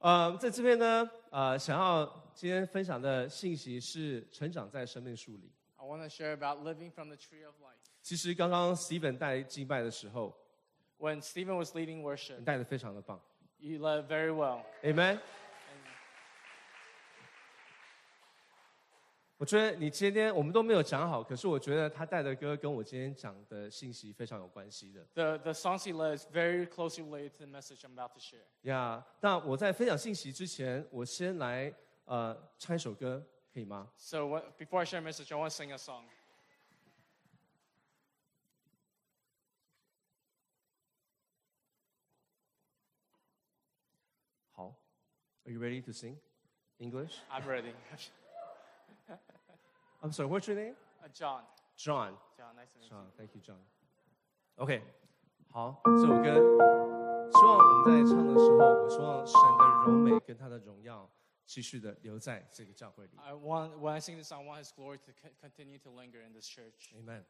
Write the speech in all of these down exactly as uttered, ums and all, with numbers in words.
呃，在这边呢，呃，想要今天分享的信息是成长在生命树里。 I want to share about living from the tree of life. 其实刚刚 Steven 带敬拜的时候， When Stephen was leading worship, 你带的非常的棒。 you led very well. Amen。我觉得你今天我们都没有讲好，可是我觉得他带的歌跟我今天讲的信息非常有关系的。 The the songs he led is very closely related to the message I'm about to share. 呀，那我在分享信息之前，我先来呃唱一首歌，可以吗？ So what, before I share a message, I want to sing a song. 好 ，Are you ready to sing English? I'm ready. I'm sorry, what's your name? Uh, John. John. John, nice to meet John, you. thank you, John. OK， 好，这首歌，希望我们在唱的时候，我希望神的荣美跟他的荣耀继续的留在这个教会里。 I want when I sing this song, I want His glory to co- continue to linger in this church. Amen。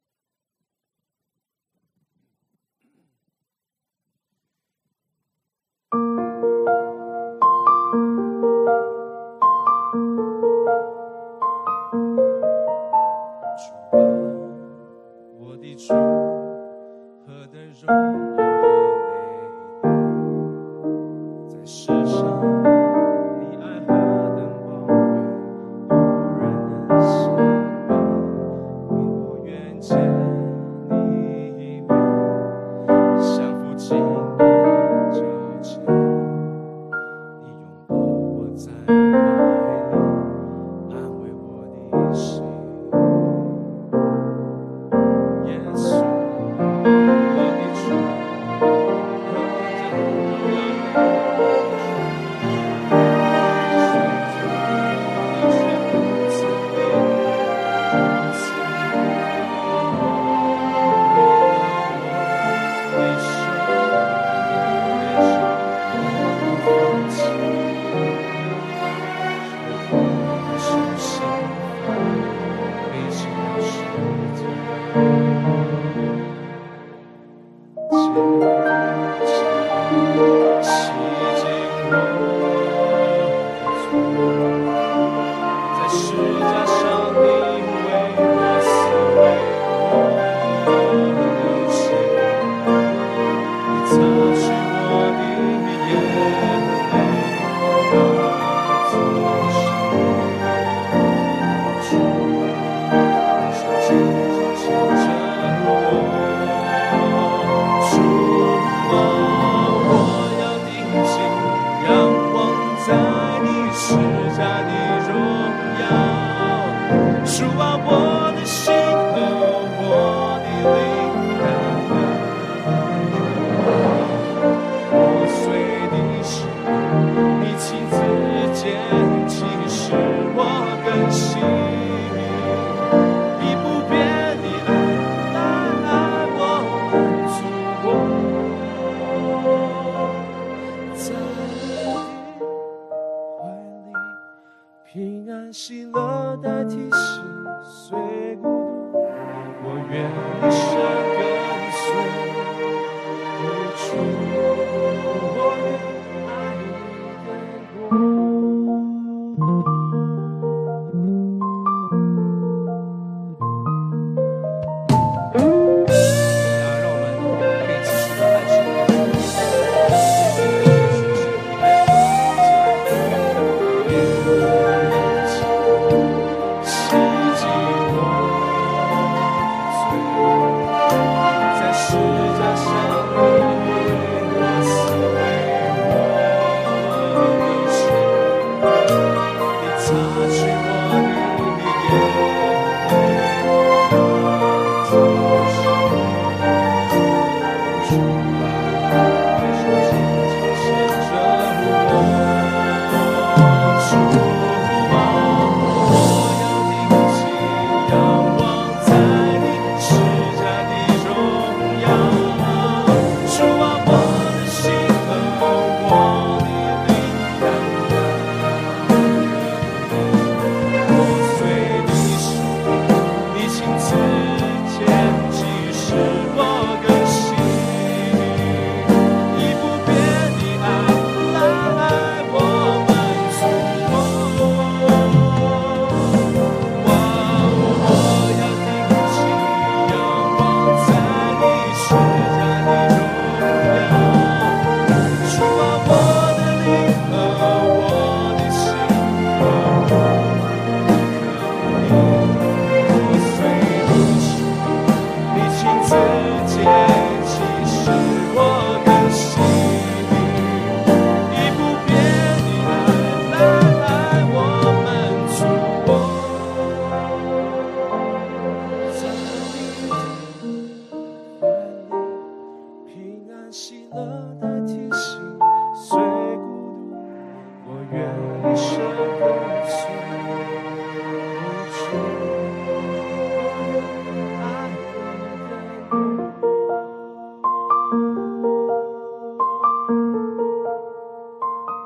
主啊，我的主，何等荣耀和美丽，在世上你爱何等宝贵，无人能相比。因我愿见你一面，相父敬爱交接，你拥抱我在怀里，安慰我的心。耶稣，我的主，何等荣耀和美，随着你的赐给如此为了我，为手，为手不放弃，手心背起了十字架。洗净我的罪，在十架上你为我死，为我流血，你擦去我的眼泪，让我作诗。主，你手紧紧牵着我。主啊，我要定睛仰望在你施加的荣耀。主啊，我的心和我的灵感破碎的心，你亲自捡起，使我更新。以不变的爱来爱我，满足我，在你怀里平安喜乐代替心碎孤独，我愿一生跟随主，我愿爱你更多。让我们可以继续的爱神。洗净我的罪。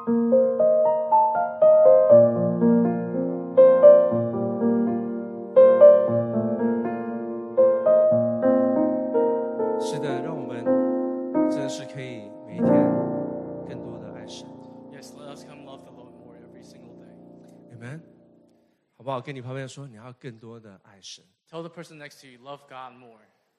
是的，让我们真的是可以每一天更多的爱神。 Yes, let us come love the Lord more every single day. Amen， 好不好？跟你旁边说，你要更多的爱神。 Tell the person next to you, love God more.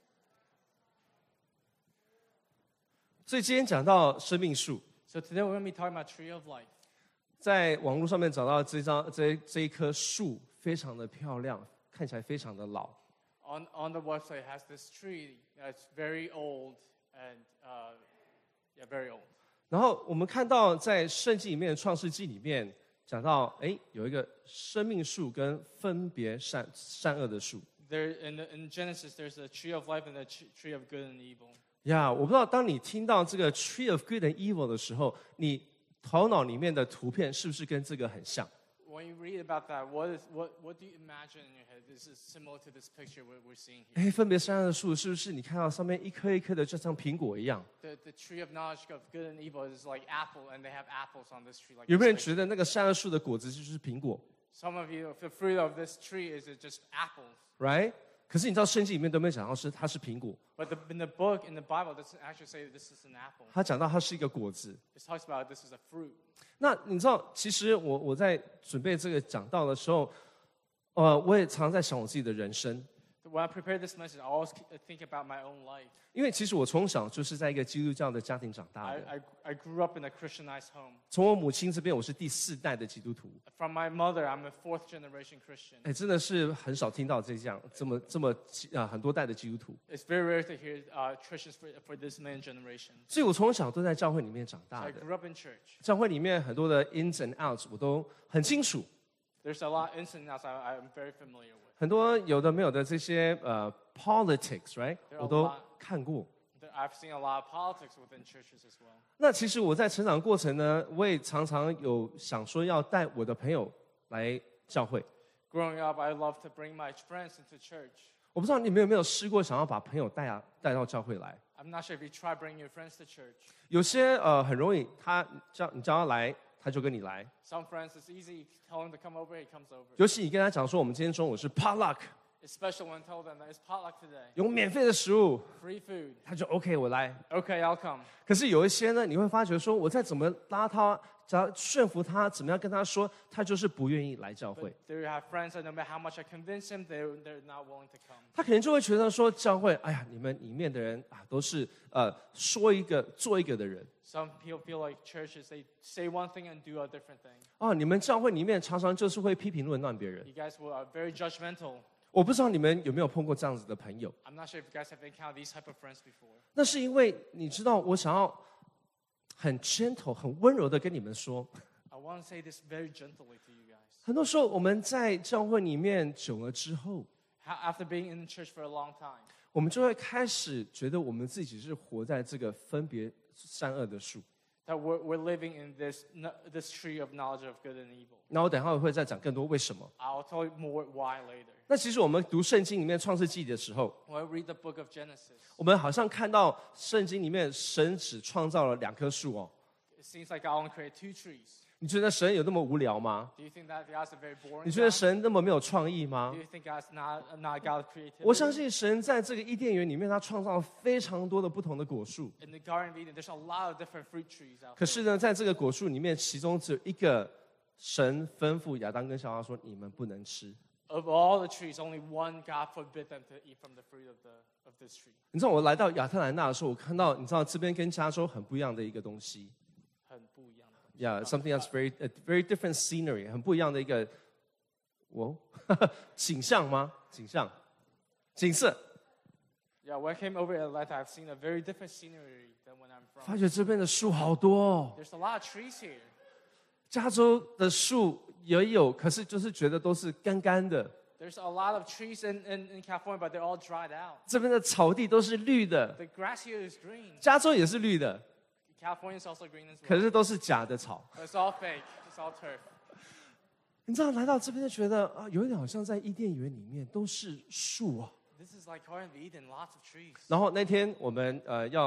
所以今天讲到生命树， So today we're going to be talking about tree of life. 在网络上面找到这张这这一棵树，非常的漂亮，看起来非常的老。 On, on the website, it has this tree that's very old and, uh, yeah, very old. 然后我们看到在圣经里面的创世纪里面讲到，哎，有一个生命树跟分别善善恶的树。 There, in, the, in Genesis, there's a tree of life and a tree of good and evil. 呀、yeah, 我不知道当你听到这个 tree of good and evil 的时候，你头脑里面的图片是不是跟这个很像？ When you read about that, what, is, what, what do you imagine in your head? This is similar to this picture we're, we're seeing here. 哎，分别善恶的树是不是你看到上面一颗一颗的，就像苹果一样？ The, the tree of knowledge of good and evil is like apple, and they have apples on this tree. Like 有没有 this 人觉得那个善恶树的果子就是苹果 Some of you, the fruit of this tree is just apples. ，right？ 可是你知道圣经里面都没有讲到是它是苹果， But the, in the book, in the Bible, it doesn't actually say this is an apple. 它讲到它是一个果子。 It talks about this is a fruit. 那你知道，其实我我在准备这个讲道的时候，呃，我也常在想我自己的人生， When I prepare this message, I always think about my own life. 因为其实我从小就是在一个基督教的家庭长大 I, 的。 I, I grew up in a Christianized home. 从我母亲这边，我是第四代的基督徒。 From my mother, I'm a fourth generation Christian. 哎，真的是很少听到这样这么这么啊很多代的基督徒。 It's very rare to hear uh, Christians for, for this many generations. 所以我从小都在教会里面长 So 大 I 的。 grew up in church. 教会里面很多的 ins and outs 我都很清楚， There's a lot of ins and outs I, I'm very familiar with. 很多有的没有的这些呃 politics，right， There are a 我都 lot. 看过。 There- I've seen a lot of politics within churches as well. 那其实我在成长过程呢，我也常常有想说要带我的朋友来教会。 Growing up, I love to bring my friends into church. 我不知道你们有没有试过想要把朋友带啊带到教会来？ I'm not sure if you try bringing your friends to church. 有些呃很容易，他叫你叫他来，他就跟你来。 Some friends, it's easy. You tell him to come over, he comes over. 尤其你跟他讲说，我们今天中午是 potluck， It's special when I tell them that it's potluck today. 有免费的食物， Free food. 他就 OK， 我来。 Okay, I'll come. 可是有一些呢，你会发觉说，我再怎么拉他，只要说服他，怎么样跟他说，他就是不愿意来教会 But。there you have friends that no matter how much I convince him, they're, they're not willing to come. 他可能就会觉得说，教会，哎呀，你们里面的人啊，都是呃说一个做一个的人 Some people feel like churches, they say one thing and do a different thing. 哦。你们教会里面常常就是会批评论断别人。 You guys were uh, very judgmental. 我不知道你们有没有碰过这样子的朋友？ I'm not sure if you guys have encountered these type of friends before. 那是因为你知道，我想要很 gentle、很温柔的跟你们说， I want to say this very gently to you guys. 很多时候我们在教会里面久了之后， How, after being in the church for a long time, 我们就会开始觉得我们自己是活在这个分别善恶的树。 that we're, we're living in this, kn- this tree of knowledge of good and evil. 那我等一下会再讲更多为什么。 I'll tell you more why later. 那其实我们读圣经里面创世纪的时候， When I read the book of Genesis, 我们好像看到圣经里面神只创造了两棵树哦。 it seems like God only created two trees. 你觉得神有那么无聊吗？ Do you think that God's a very boring 你觉得 God? 神那么没有创意吗 Do？you think God's not, not a God of creativity? 我相信神在这个伊甸园里面，他创造了非常多的不同的果树。 In the Garden of Eden, there's a lot of different fruit trees out 可 there. 是呢，在这个果树里面，其中只有一个神吩咐亚当跟夏娃说：“你们不能吃。 Of all the trees, only one God forbid them to eat from the fruit of, the, of this tree. ” 你知道我来到亚特兰大的时候，我看到你知道这边跟加州很不一样的一个东西。 很不一样的。 Yeah, something else very a very different scenery， 很不一样的一个，哦，景象吗？景象，景色。 Yeah, when I came over to Atlanta, I've seen a very different scenery than when I'm 发 from. 觉这边的树好多哦， There's a lot of trees here. 加州的树也有，可是就是觉得都是干干的。 There's a lot of trees in, in, in California, but they're all dried out. 这边的草地都是绿的， The grass here is green. 加州也是绿的， California is also green as 可 well. 是都是假的草。 But it's all fake. It's all turf. 你知道来到这边就觉得啊，有一点好像在伊甸园里面都是树啊。 This is like Garden of Eden, lots of trees. 然后那天我们呃要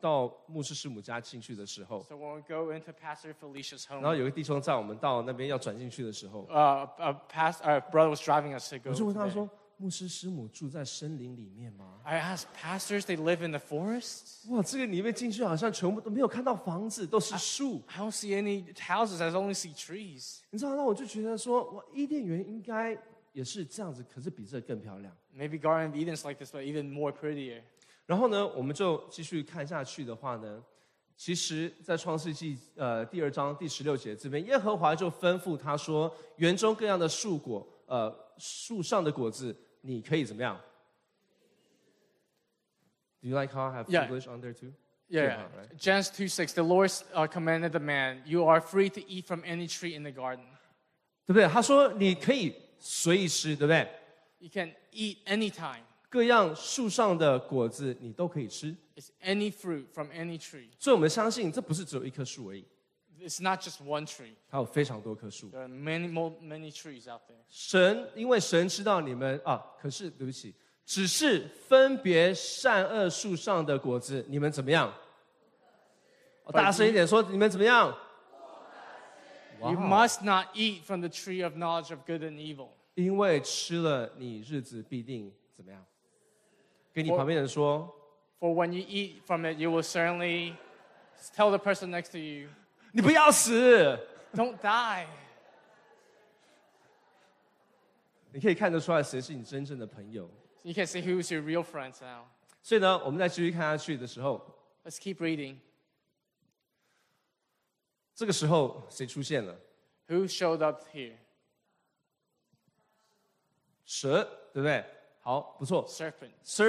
到牧师师母家进去的时候， So when we go into Pastor Felicia's 然后 home, 有个弟兄在我们到那边要转进去的时候， uh, a past, our brother was driving us to go. 我就问 to 他 there. 说：“牧师师母住在森林里面吗 I asked pastors, they live in the forest?？” 哇，这个里面进去好像全部都没有看到房子，都是树。 I don't see any houses. I only see trees. 你知道，那我就觉得说，哇，伊甸园应该也是这样子，可是比这更漂亮。 Maybe Garden of Eden's like this, but even more prettier. 然后呢，我们就继续看下去的话呢，其实，在创世纪呃第二章第十六节这边，耶和华就吩咐他说：“园中各样的树果，呃，树上的果子，你可以怎么样 ？Do you like how I have Yeah. English on there too? Yeah. Yeah, right. Genesis two six. The Lord uh, commanded the man, "You are free to eat from any tree in the garden. 对不对？他说你可以随意吃，对不对？ You can eat anytime. 各样树上的果子你都可以吃。 It's any fruit from any tree. 所以我们相信，这不是只有一棵树而已， It's not just one tree. 还有非常多棵树。 There are many, more, many trees out there. 神因为神知道你们啊，可是对不起，只是分别善恶树上的果子，你们怎么样？哦大声一点说，你们怎么样？ You 哇 must not eat from the tree of knowledge of good and evil. 因为吃了，你日子必定怎么样？跟你旁边人说， For when you eat from it, you will certainly tell the person next to you, 你不要死。 don't die. 你可以看得出来谁是你真正的朋友。 You can see who's your real friends now. 所以呢，我们再继续看下去的时候， Let's keep reading. 这个时候谁出现了？ Who showed up here? 蛇，对不对？好，不错。 Serpent.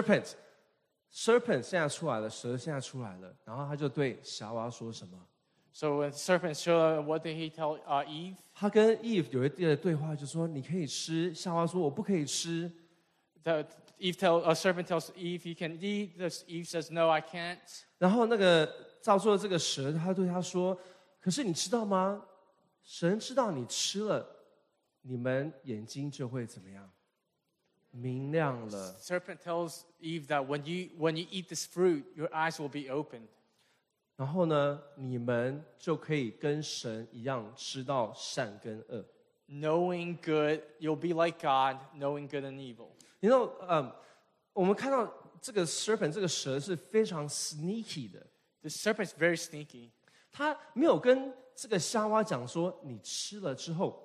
Serpent，serpent 现在出来了，蛇现在出来了，然后他就对夏娃说什么？ So when serpent showed up, what did he tell uh, Eve? 他跟 Eve 有一个对话，就说你可以吃。夏娃说我不可以吃。 The, Eve tell, uh, serpent tells Eve, you can eat. The, Eve says, no, I can't. 然后那个造作的这个蛇，他对他说：“可是你知道吗？神知道你吃了，你们眼睛就会怎么样？明亮了。 Serpent tells Eve that when you, when you eat this fruit, your eyes will be opened. 然后呢，你们就可以跟神一样吃到善跟恶。 Knowing good, you'll be like God, knowing good and evil. 你知道，嗯，我们看到这个 serpent 这个蛇是非常 sneaky 的， The serpent's very sneaky. 他没有跟这个夏娃讲说，你吃了之后，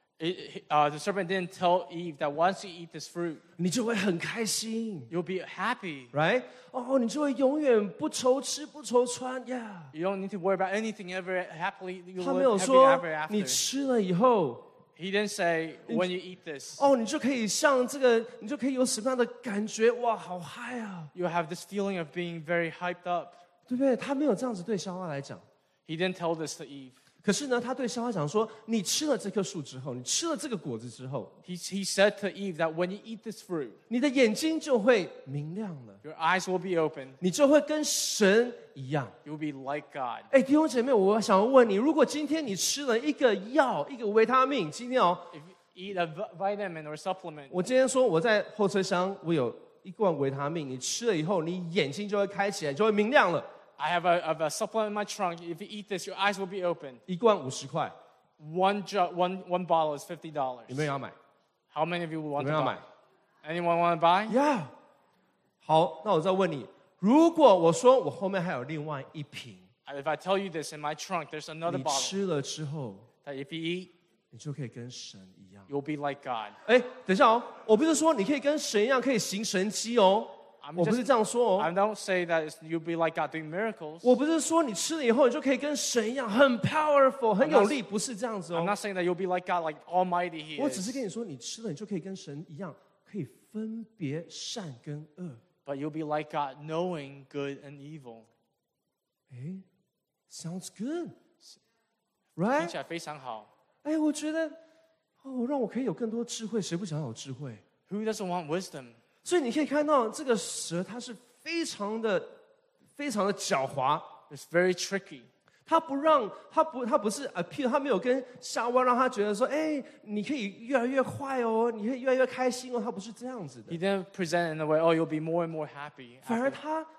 It, uh, the serpent didn't tell Eve that once you eat this fruit, 你就会很开心 you'll be happy. ，right？哦，你就会永远不愁吃不愁穿呀。Yeah. You don't need to worry about anything ever happily. You 他没有 live happy 说 ever 你 after. 吃了以后， He didn't say when you eat this, 哦，你就可以像这个，你就可以有什么样的感觉？哇，好嗨啊， you'll have this feeling of being very hyped up. 对不对？他没有这样子对夏娃来讲。 He didn't tell this to Eve. 可是呢，他对夏娃讲说：“你吃了这棵树之后，你吃了这个果子之后， He, he said to Eve that when you eat this fruit, 你的眼睛就会明亮了， your eyes will be open. 你就会跟神一样。” You'll be like God. 哎，弟兄姐妹，我想问你，如果今天你吃了一个药，一个维他命，今天哦， If you eat a v- vitamin or supplement, 我今天说我在后车厢，我有一罐维他命，你吃了以后，你眼睛就会开起来，就会明亮了。 I have a, have a supplement in my trunk. If you eat this, your eyes will be open. 一罐五十块， One, ju- one, one bottle is fifty dollars. 有没有人要买？ How many of you 有 want 没 to 有人要 buy? 买？ Anyone want to buy? 呀，好，那我再问你，如果我说我后面还有另外一瓶， If I tell you this, in my trunk, there's another 你 bottle 吃了之后， that if you eat, 你就可以跟神一样。 you'll be like God. 哎，等一下哦，我不是说你可以跟神一样可以行神迹哦， I'm 我不 just- 是这样说哦。 I don't say that it's- you'll be like God doing miracles. 我不是说你吃了以后你就可以跟神一样很 powerful 很 I'm 有 not- 力，不是这样子 I'm 哦。 not saying that you'll be like God, like Almighty He 我只是 is. 跟你说，你吃了你就可以跟神一样，可以分别善跟恶。 But you'll be like God, knowing good and evil. 哎，sounds good，right？ 听起来非常好。 哎，我觉得哦，让我可以有更多智慧，谁不想要有智慧？ Who doesn't want wisdom? 所以你可以看到这个蛇，它是非常的、非常的狡猾。 It's very tricky. 他不让他不他不是 appeal，他没有跟夏娃让他觉得说，哎，你可以越来越坏哦，你可以越来越开心哦，他不是这样子的 He。didn't present it in a way, oh, you'll be more and more happy. 反而 after- 他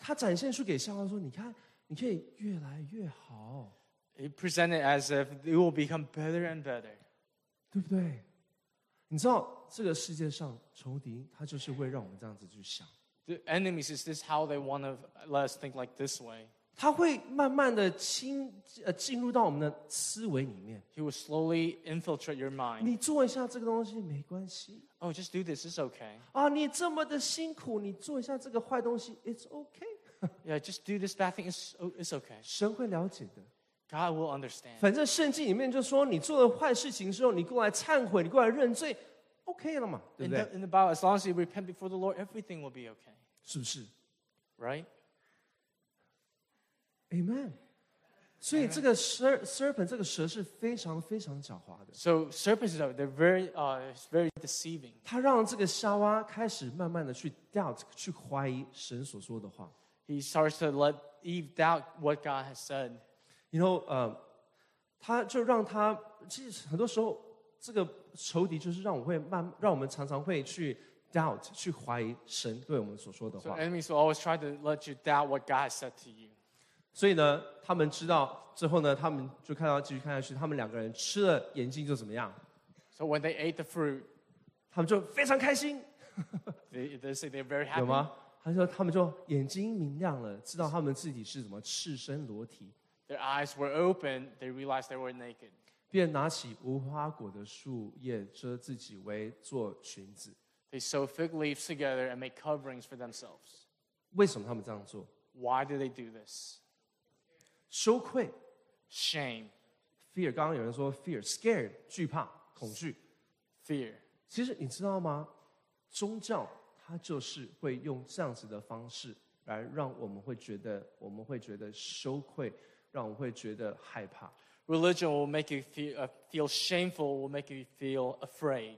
他展现出给夏娃说：“你看，你可以越来越好， He presented as if it will become better and better. 对不对？你知道这个世界上仇敌他就是会让我们这样子去想， The enemies, is this how they want to let us think like this way? 他会慢慢的侵呃进入到我们的思维里面。 He will slowly infiltrate your mind. 你做一下这个东西没关系 Oh, just do this. It's okay. 啊，你这么的辛苦，你做一下这个坏东西 ，it's okay。 Yeah, just do this bad thing. It's, it's okay. 神会了解的。 God will understand. 反正圣经里面就说，你做了坏事情之后，你过来忏悔，你过来认罪 ，OK 了嘛，对 In 不 the, 对？ in the Bible, as long as you repent before the Lord, everything will be okay. 是不是 Right? ？Amen。所以这个 ser serpent 这个蛇是非常非常狡猾的， So serpents, are- they're very, uh, it's very deceiving. 它让这个夏娃开始慢慢的去 doubt，去怀疑神所说的话。 He starts to let Eve doubt what God has said. 然后呃，他就让他其实很多时候这个仇敌就是让我会慢，让我们常常会去 doubt，去怀疑神对我们所说的 So 话。 enemies will always try to let you doubt what God has said to you. 所以呢，他们知道之后呢，他们就看到继续看下去，他们两个人吃了眼睛就怎么样？ So when they ate the fruit, 他们就非常开心， they, they say they're very 有 happy. 吗？他说他们就眼睛明亮了，知道他们自己是怎么赤身裸体， Their eyes were open. They realized they were naked. 便拿起无花果的树叶遮自己为做裙子。 They sew fig leaves together and make coverings for themselves. 为什么他们这样做？ Why do they do this? 羞愧 Shame, ，fear。刚刚有人说 fear，scared， 惧怕、恐惧。 fear. 其实你知道吗？宗教它就是会用这样子的方式来让我们会觉得，我们会觉得羞愧，让我们会觉得害怕。 Religion will make you feel, uh, feel shameful, will make you feel afraid.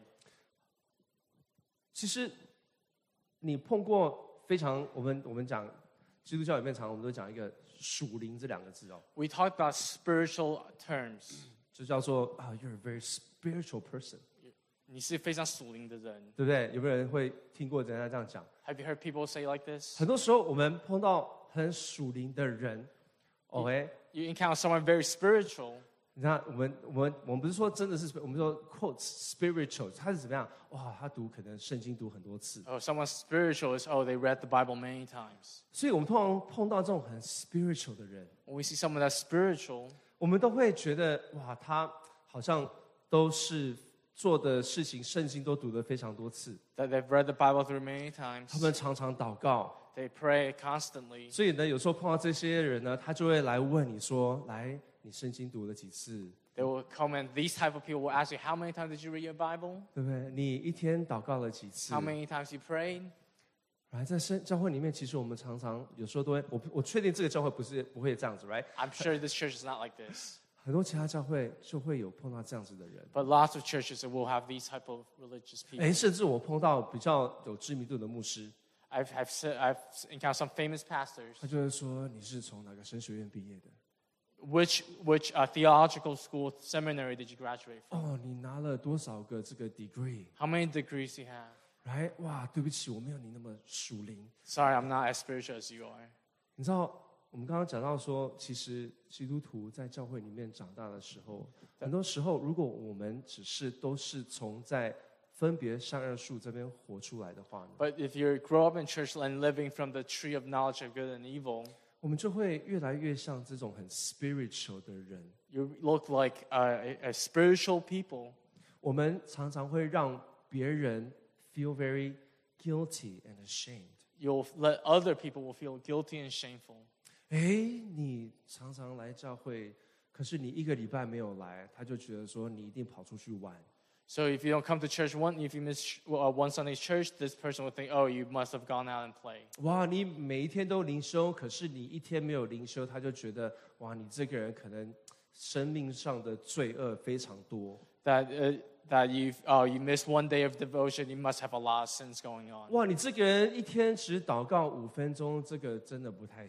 其实你碰过非常，我们我们讲基督教里面常我们都讲一个属灵这两个字哦， We talk about spiritual terms. 就叫做啊、you're a very spiritual person， 你是非常属灵的人。 对不对？有没有人会听过人家这样讲？ Have you heard people say like this? 很多时候我们碰到很属灵的人 ，OK， You encounter someone very spiritual. 你看我们我们我们不是说真的是，我们说 quote spiritual， 他是怎么样？哇，他读可能圣经读很多次， Oh, someone spiritual is, oh, they read the Bible many times. 所以我们通常碰到这种很 spiritual 的人， When we see someone that's spiritual, 我们都会觉得哇，他好像都是做的事情，圣经都读了非常多次， that they've read the Bible through many 他 times, 们常常祷告， they pray constantly. 所以呢，有时候碰到这些人呢，他就会来问你说：“来，你圣经读了几次？ They will come and these type of people will ask you, how many times did you read your Bible? 对不对？你一天祷告了几次？” How many times you prayed? 来，在圣教会里面，其实我们常常有时候都会，我我确定这个教会不是不会这样子 ，right？ I'm sure this church is not like this. 很多其他教会就会有碰到这样子的人， But lots of churches will have these type of religious people. 哎，甚至我碰到比较有知名度的牧师， I've, I've, se- I've encountered some famous pastors. 他就会说：“你是从哪个神学院毕业的？ Which, which uh, theological school seminary did you graduate from? 哦，你拿了多少个这个 degree？” How many degrees do you have? 来，哇，对不起，我没有你那么属灵。 Sorry, I'm not as spiritual as you are. 你知道，我们刚刚讲到说，其实基督徒在教会里面长大的时候，很多时候，如果我们只是都是从在分别善恶树这边活出来的话呢， But if you grow up in church and living from the tree of knowledge of good and evil, 我们就会越来越像这种很 spiritual 的人。 you look like a, a, a spiritual people. 我们常常会让别人 feel very guilty and ashamed。 You'll let other people will feel guilty and shameful. 哎，你常常来教会，可是你一个礼拜没有来，他就觉得说你一定跑出去玩。 So if you don't come to church one, if you miss uh, one Sunday's church, this person will think, oh, you must have gone out and played. 哇，你每一天都灵修，可是你一天没有灵修，他就觉得哇，你这个人可能生命上的罪恶非常多。 That uh, that you've oh you missed one day of devotion, you must have a lot of sins going on. 哇，你这个人一天只祷告五分钟，这个真的不太行。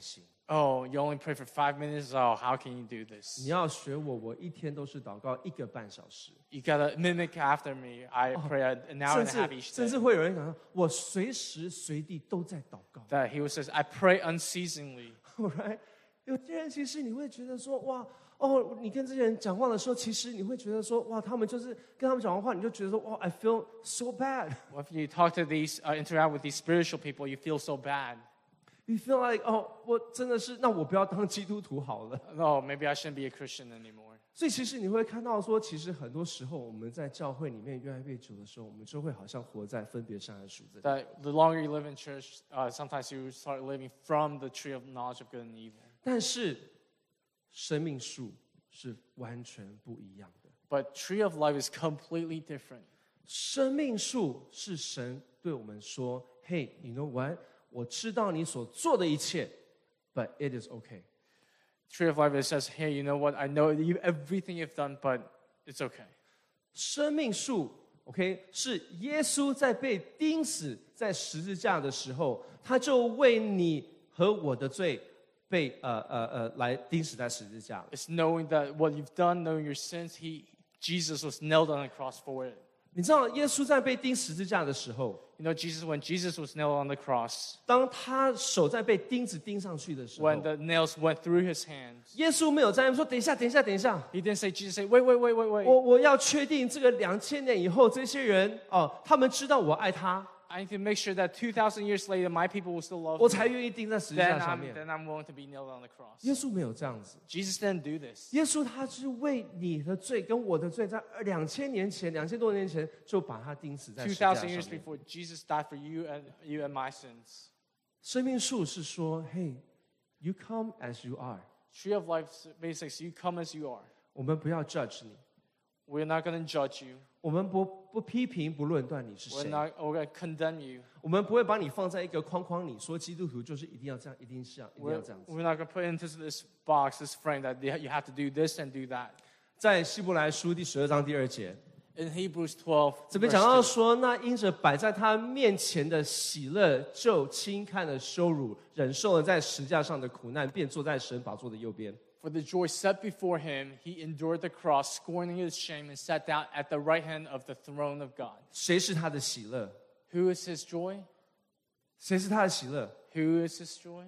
Oh, you only pray for five minutes? Oh, how can you do 你 this? 要学我，我一天都是祷告一个半小时。 You gotta mimic after me. I pray an hour 甚 and a half 至 each 甚至 day. 会有人讲说，我随时随地都在祷告。 That he says, I pray unceasingly. Right？ 有些人其实你会觉得说，哇，哦，你跟这些人讲话的时候，其实你会觉得说，哇，他们就是跟他们讲完话，你就觉得说，哇 ，I feel so bad。 Well, if you talk to these, uh, interact with these spiritual people, you feel so bad. You feel like，哦，我真的是，那我不要当基督徒好了。 Oh, maybe I shouldn't be a Christian anymore. 所以其实你会看到说，其实很多时候我们在教会里面越来越久的时候，我们就会好像活在分别善恶树这里。 That the longer you live in church, uh, sometimes you start living from the tree of knowledge of good and evil. 但是生命树是完全不一样的。 But tree of life is completely different. 生命树是神对我们说 ：“Hey, you know what？ 我知道你所做的一切 ，but it is okay。” Tree of life, it says, hey, you know what? I know you, everything you've done, but it's okay. 生命树 ，OK， 是耶稣在被钉死在十字架的时候，他就为你和我的罪被呃呃呃来钉死在十字架了。 It's knowing that what you've done, knowing your sins, he, Jesus was nailed on the cross for it. 你知道耶稣在被钉十字架的时候， You know, Jesus, when Jesus was nailed on the cross, 当他手在被钉子钉上去的时候， when the nails went through his hands, 耶稣没有在那边说：“等一下，等一下，等一下。” he didn't say, Jesus, say, wait, wait, wait, wait, wait. 我我要确定这个两千年以后，这些人哦，他们知道我爱他， I need to make sure that two thousand years later, my people will still love 我 me. 才愿意钉在十字 Then 架上 I'm, 面。 then I'm willing to be nailed on the cross. 耶稣没有这样子， Jesus didn't do this. 耶稣他是为你的罪跟我的罪，在两千年前、两千多年前就把他钉死在十字架 two 上 thousand years 面。 before, Jesus died for you and you and my sins. 生命树是说：“Hey, you come as you are， Tree of life basically says, you come as you are. 我们不要 judge 你， We're not going to judge you. 我们不不批评、不论断你是 We're 谁， not we're going to condemn you. 我们不会把你放在一个框框里，说基督徒就是一定要这样，一定是这样，一定 We're, 要这样子。” we're not going to put into this box, this frame that you have to do this and do that. 在希伯来书第十二章第二节， In Hebrews twelve, 这边 verse 讲到 two, 说，那因着摆在他面前的喜乐，就轻看了羞辱，忍受了在十字架上的苦难，便坐在神宝座的右边。 for the joy set before him, he endured the cross, scorning his shame, and sat down at the right hand of the throne of God. 谁是他的喜乐？ Who is his joy? 谁是他的喜乐？ Who is his joy?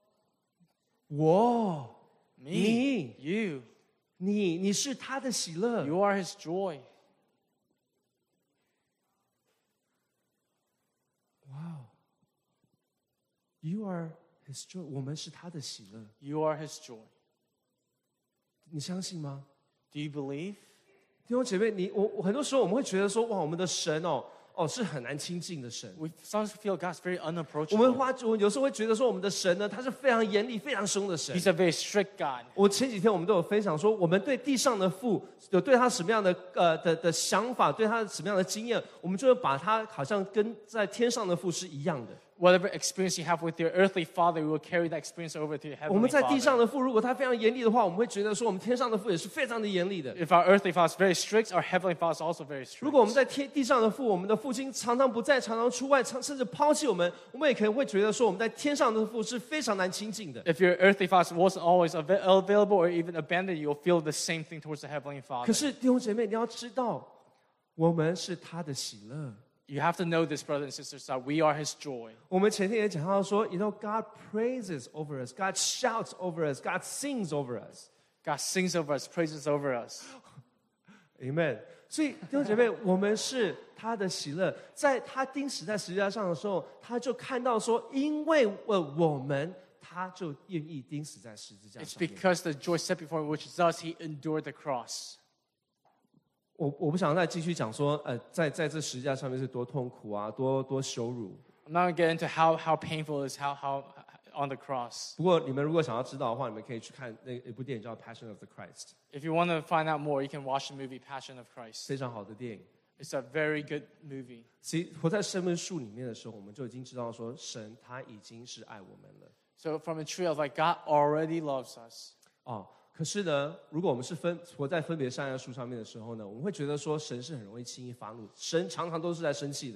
我， Me. 你， You. 你，你是他的喜乐。 You are his joy. 哇哦 ，You are His joy， 我们是他的喜乐。 You are his joy. 你相信吗？ Do you believe? 弟兄姐妹，你我我很多时候我们会觉得说，哇，我们的神哦哦是很难亲近的神。 We sometimes feel God's very 我们 unapproachable. 花我有时候会觉得说，我们的神呢，他是非常严厉、非常凶的神。 He's a very strict God. 我前几天我们都有分享说，我们对地上的父有对他什么样的呃的的想法，对他什么样的经验，我们就会把他好像跟在天上的父是一样的。 Whatever experience you have with your earthly father, we will carry that experience over to your 我们 heavenly 在地上 father. 的父，如果他非常严厉的话，我们会觉得说，我们天上的父也是非常的严厉的。 If our earthly father is very strict, our heavenly father is also very 如 strict. 果我们在天地上的父，我们的父亲常常不在，常常出外，常甚至抛弃我们，我们也可能会觉得说，我们在天上的父是非常难亲近的。 If your earthly father wasn't always avail- available or even abandoned, you'll feel the same thing towards the heavenly 可 father. 是弟兄姐妹，你要知道，我们是他的喜乐。 You have to know this, brothers and sisters, that we are his joy. 我们前天也讲到说 ，You know, God praises over us, God shouts over us, God sings over us. God sings over us, praises over us. Amen. 所以弟兄姐妹，我们是他的喜乐。在他钉死在十字架上的时候，他就看到说，因为呃我们，他就愿意钉死在十字架 It's 上面。 because the joy set before him, which thus he endured the cross. 我我不想再继续讲说，呃，在在这十字架上面是多痛苦啊，多多羞辱。 I'm not going to get into how, how painful it is, how, how on the cross. 不过你们如果想要知道的话，你们可以去看那一部电影叫《Passion of the Christ》， If you want to find out more, you can watch the movie Passion of Christ. 非常好的电影。 It's a very good movie. 其实活在生命树里面的时候，我们就已经知道说，神他已经是爱我们了。 So from a tree of like God already loves us. 哦，可是呢，如果我们是分活在分别善恶树上面的时候呢，我们会觉得说，神是很容易轻易发怒，神常常都是在生气的。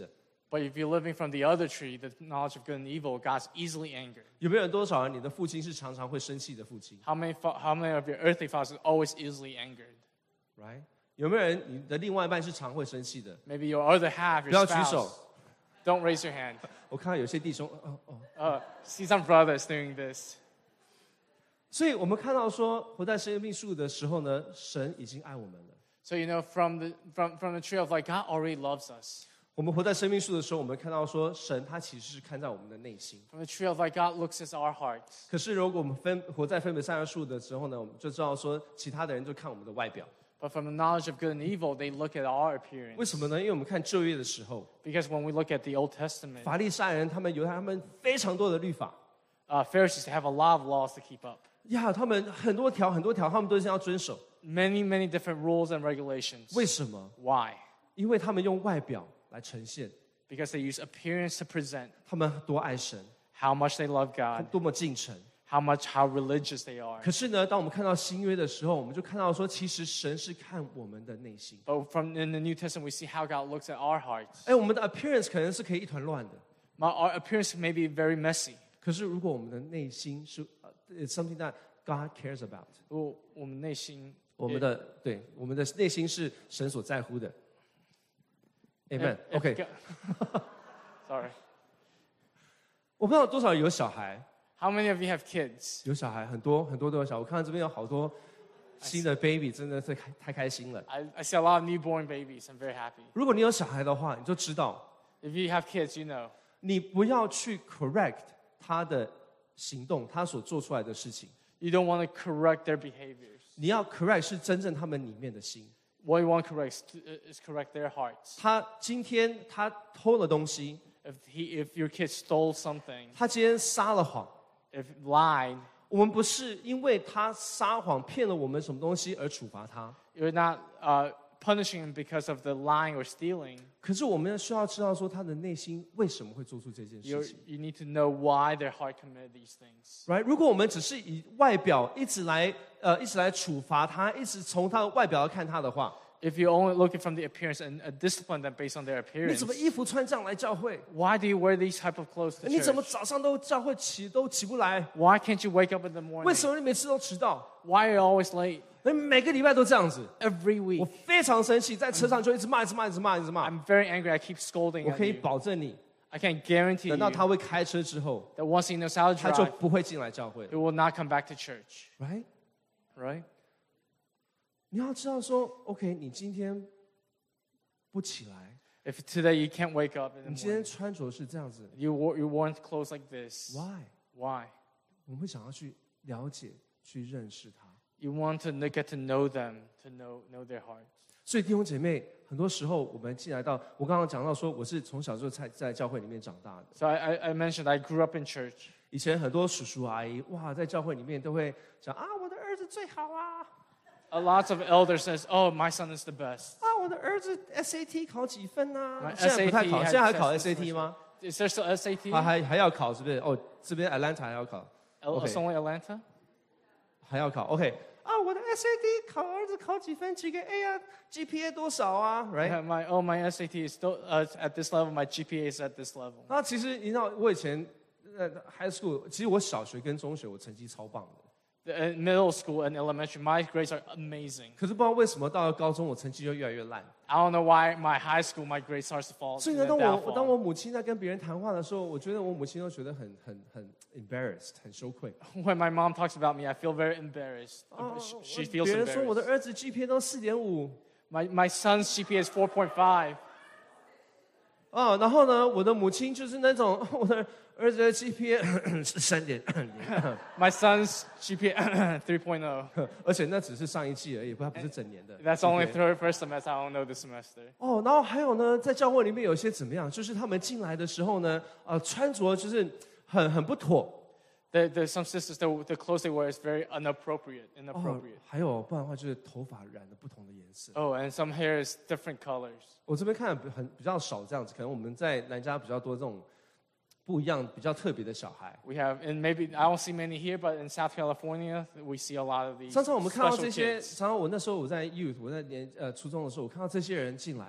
But if you're living from the other tree, the knowledge of good and evil, God's easily angered. 有没有人多少人，你的父亲是常常会生气的父亲 How many, how many of your earthly fathers are always easily angered? ？Right？ 有没有人，你的另外一半是常会生气的？ Maybe your other half, 不 your 要举手。 spouse. Don't raise your hand. 我看到有些弟兄，哦哦。 Uh, see some brothers doing this. 所以我们看到说，活在生命树的时候呢，神已经爱我们了。 So you know, from the from from the tree of life, God already loves us. 我们活在生命树的时候，我们看到说，神他其实是看在我们的内心。 From the tree of life, God looks at our hearts. 可是如果我们分活在分别善恶树的时候呢，我们就知道说，其他的人就看我们的外表。 But from the knowledge of good and evil, they look at our 为 appearance. 什么呢？因为我们看旧约的时候， Because when we look at the Old Testament, 法利赛人他们有他们非常多的律法， uh, Pharisees have a lot of laws to keep up. 呀，他们很多条很多条，他们都是要遵守。 Many, many different rules and regulations. 为什么？ Why? 因为他们用外表来呈现 Because they use appearance to present 他们多爱神， how much they love God, 多么敬诚。 how much, how religious they are. 可是呢，当我们看到新约的时候，我们就看到说，其实神是看我们的内心。 But from in the New Testament, we see how God looks at our hearts. 哎，我们的 appearance 可能是可以一团乱的， My, our appearance may be very messy. 可是如果我们的内心是呃 it's something that God cares about， 我我们内心我们的对我们的内心是神所在乎的。Amen。 if OK， God- Sorry. 我不知道多少人有小孩， How many of you have kids? 有小孩很多很多都有小孩。我看到这边有好多新的 baby， 真的是开太开心了。 I, I see a lot of newborn babies. I'm very happy. 如果你有小孩的话，你就知道， If you have kids, you know. 你不要去 correct 他的行动，他所做出来的事情。 You don't want to correct their behaviors. 你要 correct 是真正他们里面的心。 What you want to correct is to- is correct their hearts. 他今天他偷了东西， If he, if your kid stole something, 他今天撒了谎， if lied, 我们不是因为他撒谎骗了我们什么东西而处罚他， you're not uh, punishing him because of the lying or stealing. 可是我们需要知道说他的内心为什么会做出这件 You 事情。 you need to know why their heart committed these things. Right？ 如果我们只是以外表一直来呃一直来处罚他，一直从他的外表来看他的话， If you're only looking from the appearance and uh, discipline them based on their 你 appearance, 怎么衣服穿这样来教会？ why do you wear these type of clothes to 你怎么 church? 早上都教会起都起不来？ Why can't you wake up in the 为 morning? 什么你每次都迟到？ Why are you always late? 你每个礼拜都这样子， Every 我 week. 非常生气，在车上就一直骂，一直骂，一直骂，一直骂。 I'm very angry. I keep scolding 我 at 可以 you. 保证你， I can guarantee 等到 you 他会开车之后， that once he knows how to 他就 drive, 不会进来教会 he will not come back to church. ，right？ Right? 你要知道说，OK， 你今天不起来， If today you can't wake up in 你 the 今天 morning, 穿着是这样子 you wore, you worn clothes like this. ，why？ Why? 我们会想要去了解、去认识他。 You want to get to know them, to know know their hearts. 所以弟兄姐妹，很多时候我们进来到，我刚刚讲到说，我是从小就在在教会里面长大的。 So I, I, I mentioned I grew up in church. 以前很多叔叔阿姨，哇，在教会里面都会讲啊，我的儿子最好啊， A lot of elders says, "Oh, my son is the best." 啊，我的儿子 S A T 考几分啊？ My 现在不太 S A T 考， has 现在还考 test S A T 吗？ Is there still S A T? 还还还要考是不是？哦，这边 Atlanta 还要考， El- Okay. It's only Atlanta. 还要考。OK， 啊，我的 S A T 考儿子考几分？几个 A 啊？G P A 多少啊 I ？Right？ have my oh my S A T is still uh, at this level. My G P A is at this level. 那其实你知道，我以前呃 high school，其实我小学跟中学我成绩超棒的。 The, in middle school and elementary, my grades are amazing. 可是不知道为什么到了高中，我成绩就越来越烂。 I don't know why my high school my grades starts to fall. 所以 to 呢， the 当我当 downfall. 我母亲在跟别人谈话的时候，我觉得我母亲都觉得很很很 embarrassed， 很羞愧。 When my mom talks about me, I feel very embarrassed. 哦 She, she feels 别人说我的 embarrassed. 儿子 G P A 都四点五， My my son's G P A is four point five. 啊，然后呢，我的母亲就是那种我的儿子的 G P A 是三点零， My son's G P A three point oh. 而且那只是上一季而已，不，它不是整年的。 That's only G P A third first semester. I don't know this semester. 哦，然后还有呢，在教会里面有些怎么样？就是他们进来的时候呢，呃，穿着就是很很不妥。 There, there's some sisters that the clothes they wear is very inappropriate. 哦 Inappropriate.， 还有不然的话就是头发染了不同的颜色。 Oh, and some hair is different colors. 我这边看的很比较少这样子，可能我们在南加比较多这种不一样、比较特别的小孩。 We have, and maybe I don't see many here, but in South California, we see a lot of these 常常我们看到 special 这些， kids. 常常我那时候我在 youth， 我在年呃初中的时候，我看到这些人进来，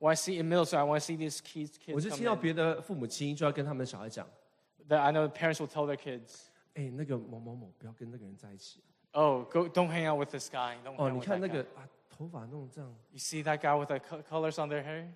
When I see in middle school, I want to see these kids, 我 kids 就 come 听到 in. 别的父母亲就要跟他们的小孩讲， That I know parents will tell their kids, 哎，那个某某某不要跟那个人在一起。 "Oh, go, don't hang out with this guy. Don't 哦， hang 你 with 看 that 那 guy. 个啊，头发弄这样， You see that guy with the co- colors on their hair?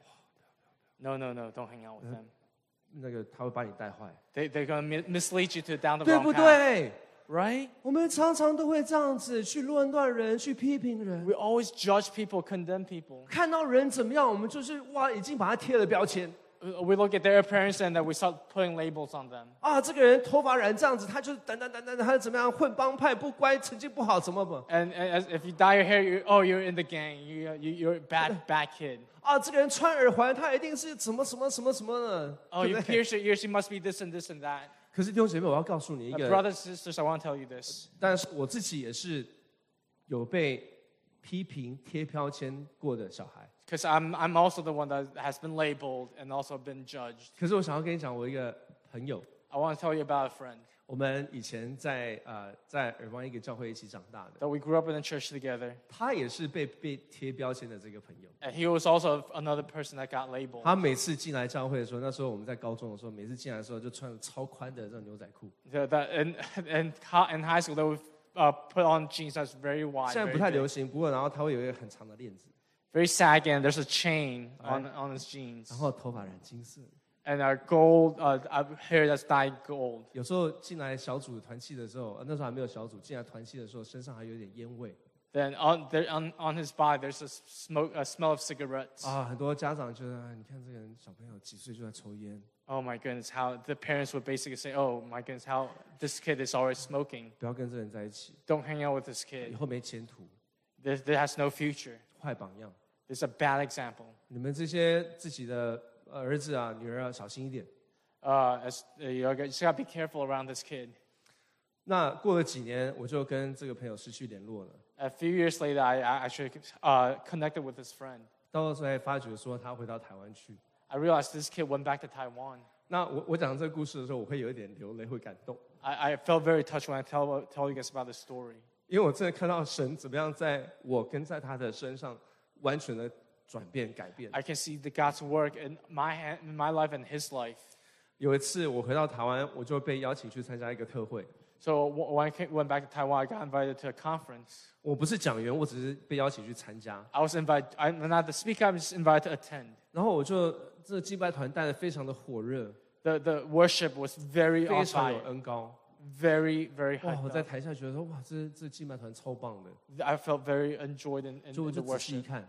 No, no, no. Don't hang out with them. 那个他会把你带坏， They, they're going to mislead you to down the 对 wrong 不 path, 对？ right? 我们常常都会这样子去论断人，去批评人。 We always judge people, condemn people. 看到人怎么样，我们就是哇，已经把他贴了标签 We look at their appearance and then we start putting labels on them. 啊。这个人头发染这样子，他就是等等等等，他怎么样混帮派，不乖，成绩不好，怎么不？ And, and as, if you dye your hair, you're, oh, you're in the gang. You, you, you're a bad, bad kid. 啊，这个人穿耳环，他一定是怎么什么什么什么的。 Oh, 对 you 不对？ pierce your ears, you must be this and this and that. 可是弟兄姐妹，我要告诉你一 Uh, 个， brothers and sisters, I want to tell you this. 但是我自己也是有被批评贴标签过的小孩。 Because I'm, I'm also the one that has been labeled and also been judged. 可是我想要跟你讲，我一个朋友， I want to tell you about a friend 我们以前在呃在尔湾一个教会一起长大的， that we grew up in the church together. 他也是被被贴标签的这个朋友。 And he was also another person that got labeled. 他每次进来教会的时候，那时候我们在高中的时候，每次进来的时候就穿着超宽的这种牛仔裤。 The, the, in, in, co- in high school, they would uh, put on jeans that's very wide, 现在 very, 不太 big, 流行，不过然后他会有一个很长的链子， very saggy, and there's a chain on, on his jeans. 然后头发染金色。 And our gold, uh, uh, hair that's dyed gold. 有时候进来小组团契的时候，呃那时候还没有小组，进来团契的时候，身上还有点烟味 Then on, there, on, on his body, there's a, smoke, a smell of cigarettes. 啊。很多家长觉得，啊，你看这个人小朋友几岁就在抽烟， Oh my goodness, how the parents would basically say, oh my goodness, how this kid is already smoking. 不要跟这个人在一起， Don't hang out with this 以 kid. 后没前途， There, there has no future. 坏榜样。 There's a bad example. 你们这些自己的呃儿子啊、女儿啊，小心一点。 Uh, as, uh, you just gotta be careful around this kid. 那过了几年，我就跟这个朋友失去联络了。 A few years later, I, I actually uh, connected with this friend. 到时候才发觉说他回到台湾去。 I realized this kid went back to Taiwan. 那我我讲这个故事的时候，我会有一点流泪，会感动， I, I felt very touched when I tell, tell you guys about this story. 因为我真的看到神怎么样在我跟在他的身上完全的转变改变。 I can see the God's work in my, hand, in my life and his life. 有一次我回到台湾，我就被邀请去参加一个特会。 So w- when I came, went back to Taiwan, I got invited to a conference. 我不是讲员，我只是被邀请去参加。 I was invited, I'm not the speaker, I'm just invited to attend. 然后我就这个敬拜团带的非常的火热， The, the worship was very 非 on 常有 fire, 恩高。 very, very 哇！我 hyped 在 up. 台下觉得说，哇，这这敬拜团超棒的。 I felt very enjoyed in, in, 所以我 in 就 the 仔细一 worship. 看，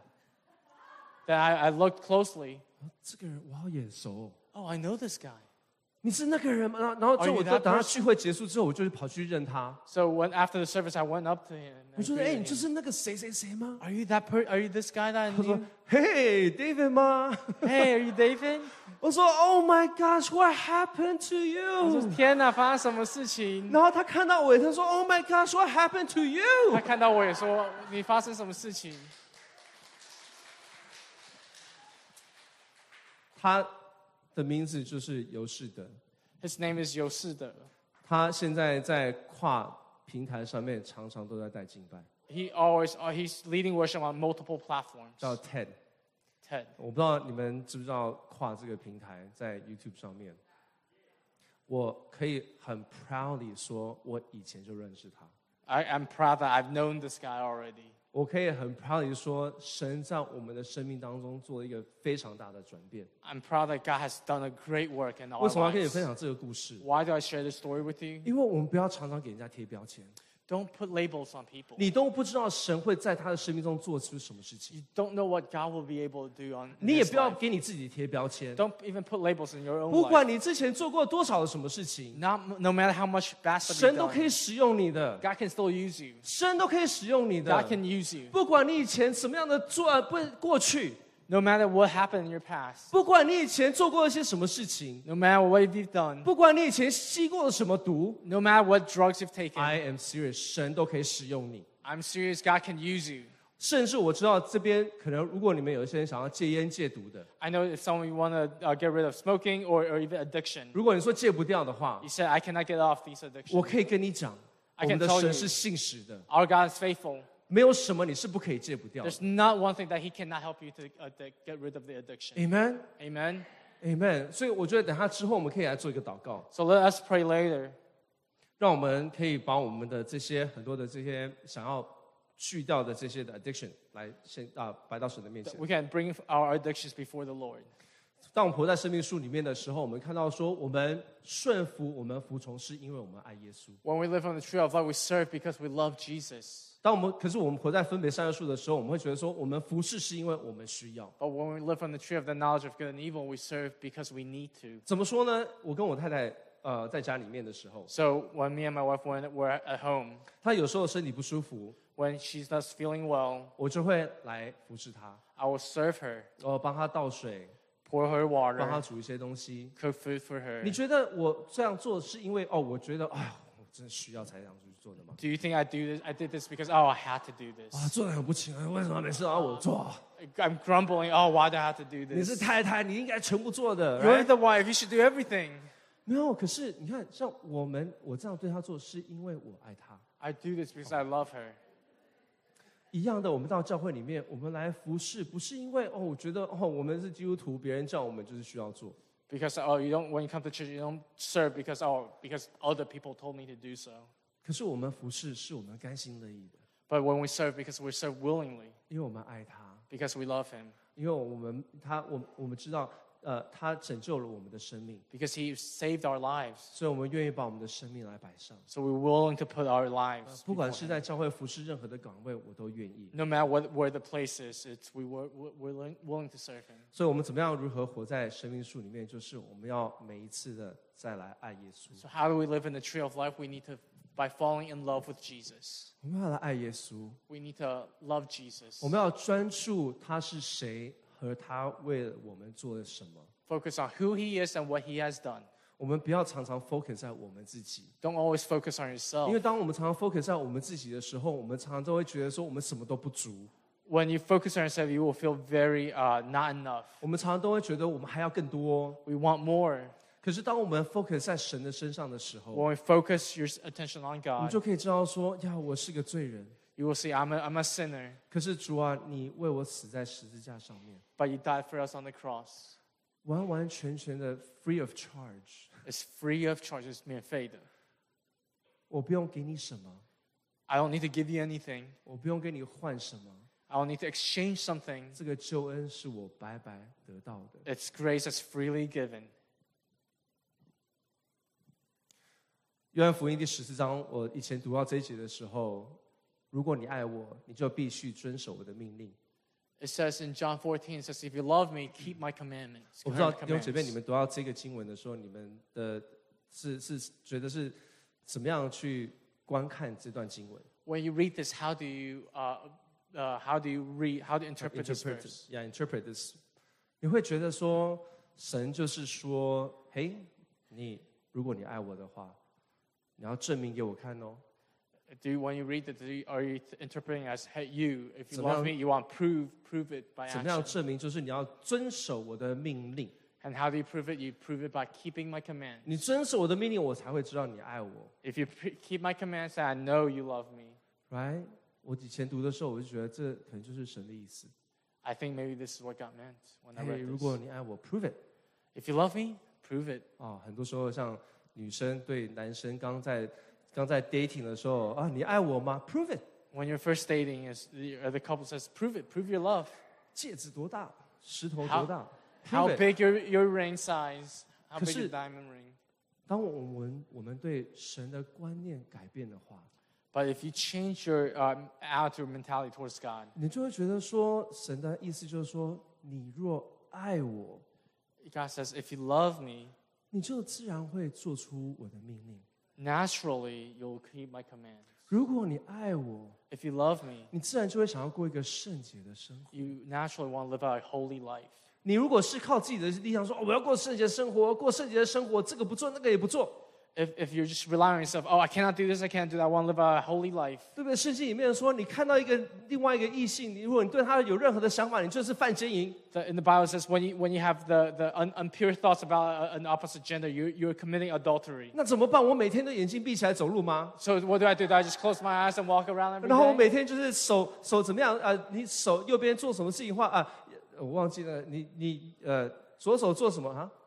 Then I, I looked closely. 这个人我好眼熟哦。 Oh, I know this guy. 你是那个人吗？然后然后 Are 就 you 我就 that 等他 person? 聚会结束之后，我就跑去认他。 So when after the service, I went up to him. 我 And 说：“哎， greeted 你就 him. 是那个谁谁谁吗 Are you that per? Are you this guy that I？” 他说 knew?：“ 嘿，David 吗 Hey, are you David?？” 我说：“Oh my gosh, what happened to 我说 you？” 天哪，发生什么事情？ 然后他看到我，他说：“Oh my gosh, what happened to you？” 他看到我也说你发生什么事情？ 他的名字就是尤士德， His name is 尤士德。 他现在在跨平台上面常常都在带敬拜， He always uh, he's leading worship on multiple platforms. 叫 TED。 Ted. 我不知道你们知不知道跨这个平台在 YouTube 上面，我可以很 proudly 说，我以前就认识他。 I, I'm proud that I've known this guy already. 我可以很 proudly 说，神在我们的生命当中做了一个非常大的转变。 I'm proud that God has done a great work in 为 our 什么要跟你 lives. 分享这个故事？ Why do I share this story with you? 因为我们不要常常给人家贴标签， Don't put labels on people. 你都不知道神会在他的生命中做出什么事情， You don't know what God will be able to do on. 你也 His 不要 life. 给你自己贴标签。 Don't even put labels in your own 不 life. 管你之前做过多少的什么事情， Not, no matter how much bad stuff 神 you've 都可以 done, 使用你的， God can still use you. 神都可以使用你的 God。can use you. 不管你以前什么样的做呃不过去， No matter what happened in your past. 不管你以前做过一些什么事情， No matter what you've done. 不管你以前吸过了什么毒 No matter what drugs you've taken. ，I am serious，神都可以使用你。 I'm serious. God can use you. 甚至我知道这边可能，如果你们有一些人想要戒烟戒毒的， I know if some of you want to uh, get rid of smoking or, or even addiction. 如果你说戒不掉的话 You，said, I cannot get off these 我 addictions. 可以跟你讲，我 I can 们的 tell 神 you. 是信实的。 Our God is faithful. 没有什么你是不可以戒不掉的。 There's not one thing that he cannot help you to uh, to get rid of the addiction. Amen Amen. Amen。所以我觉得等下之后我们可以来做一个祷告， So let us pray later. 让我们可以把我们的这些很多的这些想要去掉的这些的 addiction 来先啊摆到神的面前。 We can bring our addictions before the Lord. 当我们活在生命树里面的时候，我们看到说，我们顺服，我们服从，是因为我们爱耶稣。 When we live on the tree of life, we serve because we love Jesus. 当我们可是我们活在分别善恶树的时候，我们会觉得说，我们服侍是因为我们需要。 But when we live on the tree of the knowledge of good and evil, we serve because we need to. 怎么说呢？我跟我太太呃在家里面的时候， So when me and my wife were, were at home, 她有时候身体不舒服， when she's not feeling well, 我就会来服侍她， I will serve her, 我帮她倒水， pour her 帮她 water, 煮一些东西。 cook food for her. 你觉得我这样做是因为哦，我觉得哎呀，我真的需要才这样去做的吗？ Do you think I do this? I did this because, oh, I had to do this. 啊，做的很不情愿，为什么每次都要我做？ I'm grumbling, oh, why do I have to do 你是 this? 太太，你应该全部做的。 You're right？ the wife, you should do everything. 没有，可是你看，像我们，我这样对她做，是因为我爱她。 I do this because I love her. 一样的，我们到教会里面，我们来服侍，不是因为哦，我觉得哦，我们是基督徒，别人叫我们就是需要做。 Because, oh, you don't, when you come to church, you don't serve because, oh, because other people told me to do so. 可是我们服侍是我们甘心乐意的， But when we serve, because we serve willingly, 因为我们爱他， because we love him, 因为我们他我我们知道，呃，他拯救了我们的生命， because he saved our lives. 所以我们愿意把我们的生命来摆上。 So we're willing to put our lives 不 before 管是 him. 在教会服侍任何的岗位，我都愿意。 No matter what, where the place is, it's, we were we're willing, willing to serve him. 所以，我们怎么样如何活在生命树里面？就是我们要每一次的再来爱耶稣， So how do we live in the tree of life? We need to, by falling in love with Jesus. 我们要来爱耶稣， We need to love Jesus. 我们要专注他是谁和他为了我们做了什么。 Focus on who he is and what he has done. 我们不要常常 focus 在我们自己， Don't always focus on 因 yourself. 为当我们常常 focus 在我们自己的时候，我们常常都会觉得说我们什么都不足， When you focus on yourself, you will feel very uh, not enough. 我们常常都会觉得我们还要更多。 We want more. 可是当我们 focus 在神的身上的时候， When we focus your attention on 我们 God, 就可以知道说，呀，我是个罪人， you will see, I'm a, I'm a sinner, 可是主啊，你为我死在十字架上面， but you died for us on the cross. 完完全全的 free of charge， It's free of charge. It's 免费的。 我不用给你什么， I don't need to give you anything. 我不用跟你换什么， I don't need to exchange something. 这个救恩是我白白得到的。 It's grace that's freely given. 约翰福音第十四章，我以前读到这一节的时候，如果你爱我，你就必须遵守我的命令。 It says in John fourteen, it says, if you love me, keep my commandments. 我不知道 Keep my 弟兄姐妹，你 commandments. 们读到这个经文的时候，你们的是是觉得是怎么样去观看这段经文 When you read this, how do you, uh, uh, how do you read, how do you interpret this verse? yeah, interpret this， 你会觉得说，神就是说，嘿，你如果你爱我的话，你要证明给我看哦。 Do you, when you read it, do you, are you interpreting as, hey, you, if you 怎么样- love me, you want prove, prove it by 怎么样 action. 证明？就是你要遵守我的命令。 And how do you prove it? You prove it by keeping my commands. 你遵守我的命令，我才会知道你爱我。 If you pre- keep my commands, then I know you love me. Right？我以前读的时候，我就觉得这可能就是神的意思。 I think maybe this is what God meant when I 嘿， read 如果 this. 你爱我 ，prove it。 If you love me, prove it. 哦，很多时候像女生对男生刚在刚在 dating 的时候啊，你爱我吗 ？Prove it。 When you're first dating, is the, or the couple says, prove it, prove your love. 戒指多大？石头 How- 多大 How ？Prove it。 big your, your ring size? How 可 big 是- your diamond ring? 当我们我们对神的观念改变的话， But if you change your um, attitude or mentality towards God, 你就会觉得说，神的意思就是说，你若爱我， God says, if you love me, 你就自然会做出我的命令。 naturally you'll keep my commands. 如果你爱我， If you love me, 你自然就会想要过一个圣洁的生活。 you naturally want to live out a holy life. 你如果是靠自己的力量说，哦，我要过圣洁的生活，过圣洁的生活，这个不做，那个也不做， If, if you're just relying on yourself, oh, I cannot do this, I can't do that, I want to live a holy life. 对不对？圣经里面说，你看到一个另外一个异性，你如果你对他有任何的想法，你就是犯奸淫。 The, in the Bible it says when you, when you have the, the un, unpure thoughts about a, an opposite gender, you, you're committing adultery. 那怎么办？我每天都眼睛闭起来走路吗？ So what do I do? Do I just close my eyes and walk around every 然后我 day? 每天就是手手怎么样？呃，你手右边做什么事情的话啊、呃，我忘记了。你你呃，左手做什么啊？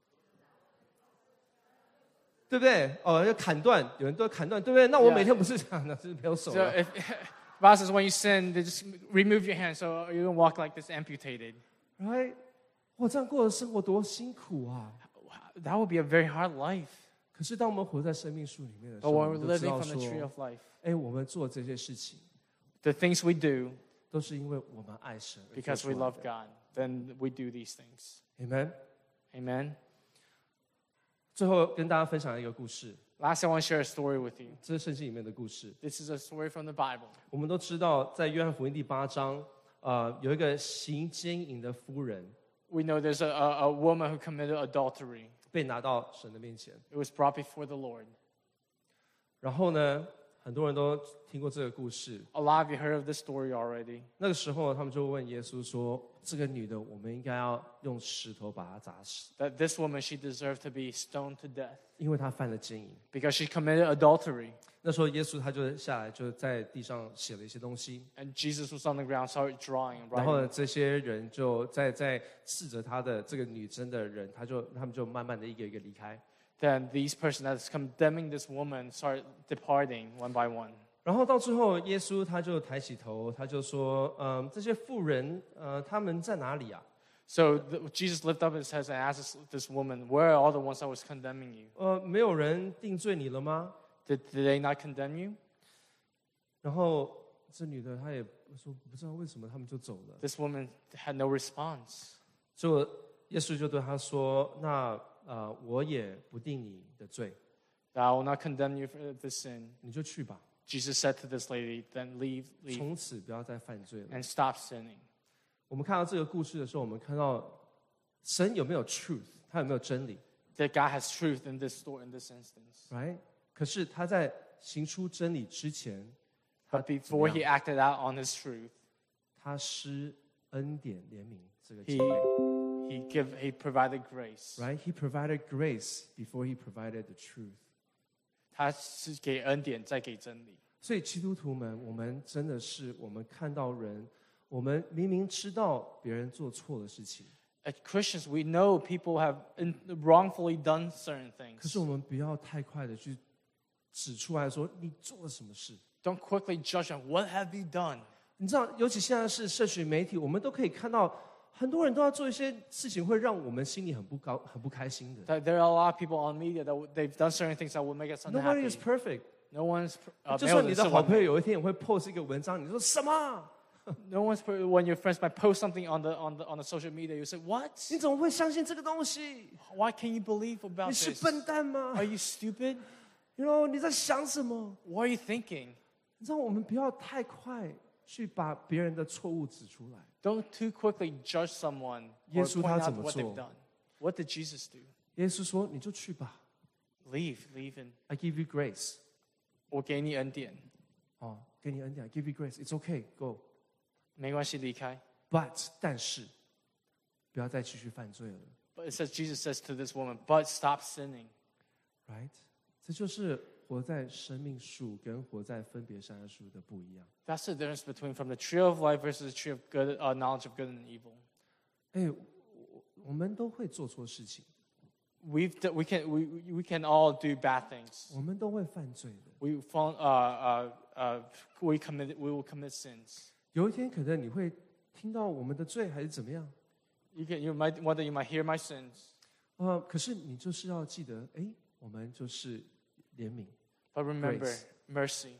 对不对？哦，要砍断，有人都砍断，对不对？那我 Yeah. 每天不是这样的，是没有手 So 了。 if, Bible says when you sin, they just remove your hand so you don't walk like this amputated. Right？哇，这样过的生活多辛苦啊！ That would be a very hard life. 可是当我们活在生命树里面的时 But 候，我 when 们 we're 都知 living 道 from the tree 说， of life, 哎，我们做这些事情， the things we do 都是因为我们爱神而做 because 出 we 来 love 的。 God, then we do these things. Amen。 Amen. 最后跟大家分享一个故事， Last, I want to share a story with you. 这是圣经里面的故事。 This is a story from the Bible. 我们都知道，在约翰福音第八章，呃，有一个行奸淫的妇人 We know there's a, a, a woman who committed adultery. 被拿到神的面前， It was brought before the Lord. 然后呢，很多人都听过这个故事。 A lot of you heard of this story already. 那个时候，他们就问耶稣说：“这个女的，我们应该要用石头把她砸死， That this woman, she deserved to be stoned to death 因为她犯了奸淫。” because she committed adultery. 那时候，耶稣他就下来，就在地上写了一些东西。 And Jesus was on the ground, started drawing and 然后 writing. 呢，这些人就在在斥责他的这个女生的人，他就他们就慢慢的一个一个离开。 Then these person that's condemning this woman started departing one by one. 然后到最后，耶稣他就抬起头，他就说：“嗯，这些妇人，呃，他们在哪里啊？ So the, Jesus lifted up his head and asked this, this woman, where are all the ones that was condemning you? 呃，没有人定罪你了吗 Did, did they not condemn you?？” 然后这女的她也说不知道为什么他们就走了。 This woman had no response. 就耶稣就对她说：“那呃，我也不定你的罪， I will not condemn you for this sin. 你就去吧， Jesus said to this lady, then leave, leave, 从此不要再犯罪了。” and stop sinning. 我们看到这个故事的时候，我们看到神有没有 truth，他有没有真理 That God has truth in this story, in this instance. ，right？可是他在行出真理之前， But before he acted out on his truth, 他施恩典怜悯这个 he 姐妹 he give he provided grace. ，right？He provided grace before he provided the truth。 他是给恩典，再给真理。 所以基督徒们，我们真的是我们看到人，我们明明知道别人做错了事情， As Christians, we know people have in, wrongfully done certain 可是 things. 我们不要太快的去指出来说你做了什么事。 Don't quickly judge them. What have you done? 你知道，尤其现在是社群媒体，我们都可以看到很多人都要做一些事情，会让我们心里很不高、很不开心的。 That there are a lot of people on media that w- they've done certain things that will make us Nobody unhappy. is perfect。 No one's uh, 就没有算你的好人是完美。 朋友有一天也会 post 一个文章，你说什么？ No one's per- when your friends might post something on the on the on the social media, you say, "What? 你怎么会相信这个东西？ Why can't you believe 你 about 是 this? 笨蛋吗 Are you stupid? ？You know 你在想什么？ What are you thinking?" 你知道，我们不要太快去把别人的错误指出来。 Don't too quickly judge someone 耶 or 稣 point 他 out 怎么 what 做？ they've done. What did Jesus do? 耶稣说：“你就去吧 Leave, leave, and ，I give you grace。 我给你恩典， 哦，给你恩典，I give you grace。It's okay, go。 没关系，离开。 But 但是不要再继续犯罪了。” But it says Jesus says to this woman, "But stop sinning." Right？这就是活在生命树跟活在分别善恶树的不一样。 That's the difference between from the tree of life versus the tree of good, uh, knowledge of good and evil. 哎，我我们都会做错事情， We've d- we can we we can all do bad things. 我们都会犯罪的。 We fall, uh, uh, uh, we commit we will commit sins. 有一天可能你会听到我们的罪还是怎么样？ You can you might one day you might hear my sins, 呃，可是你就是要记得，哎，我们就是怜悯 but remember Grace. mercy,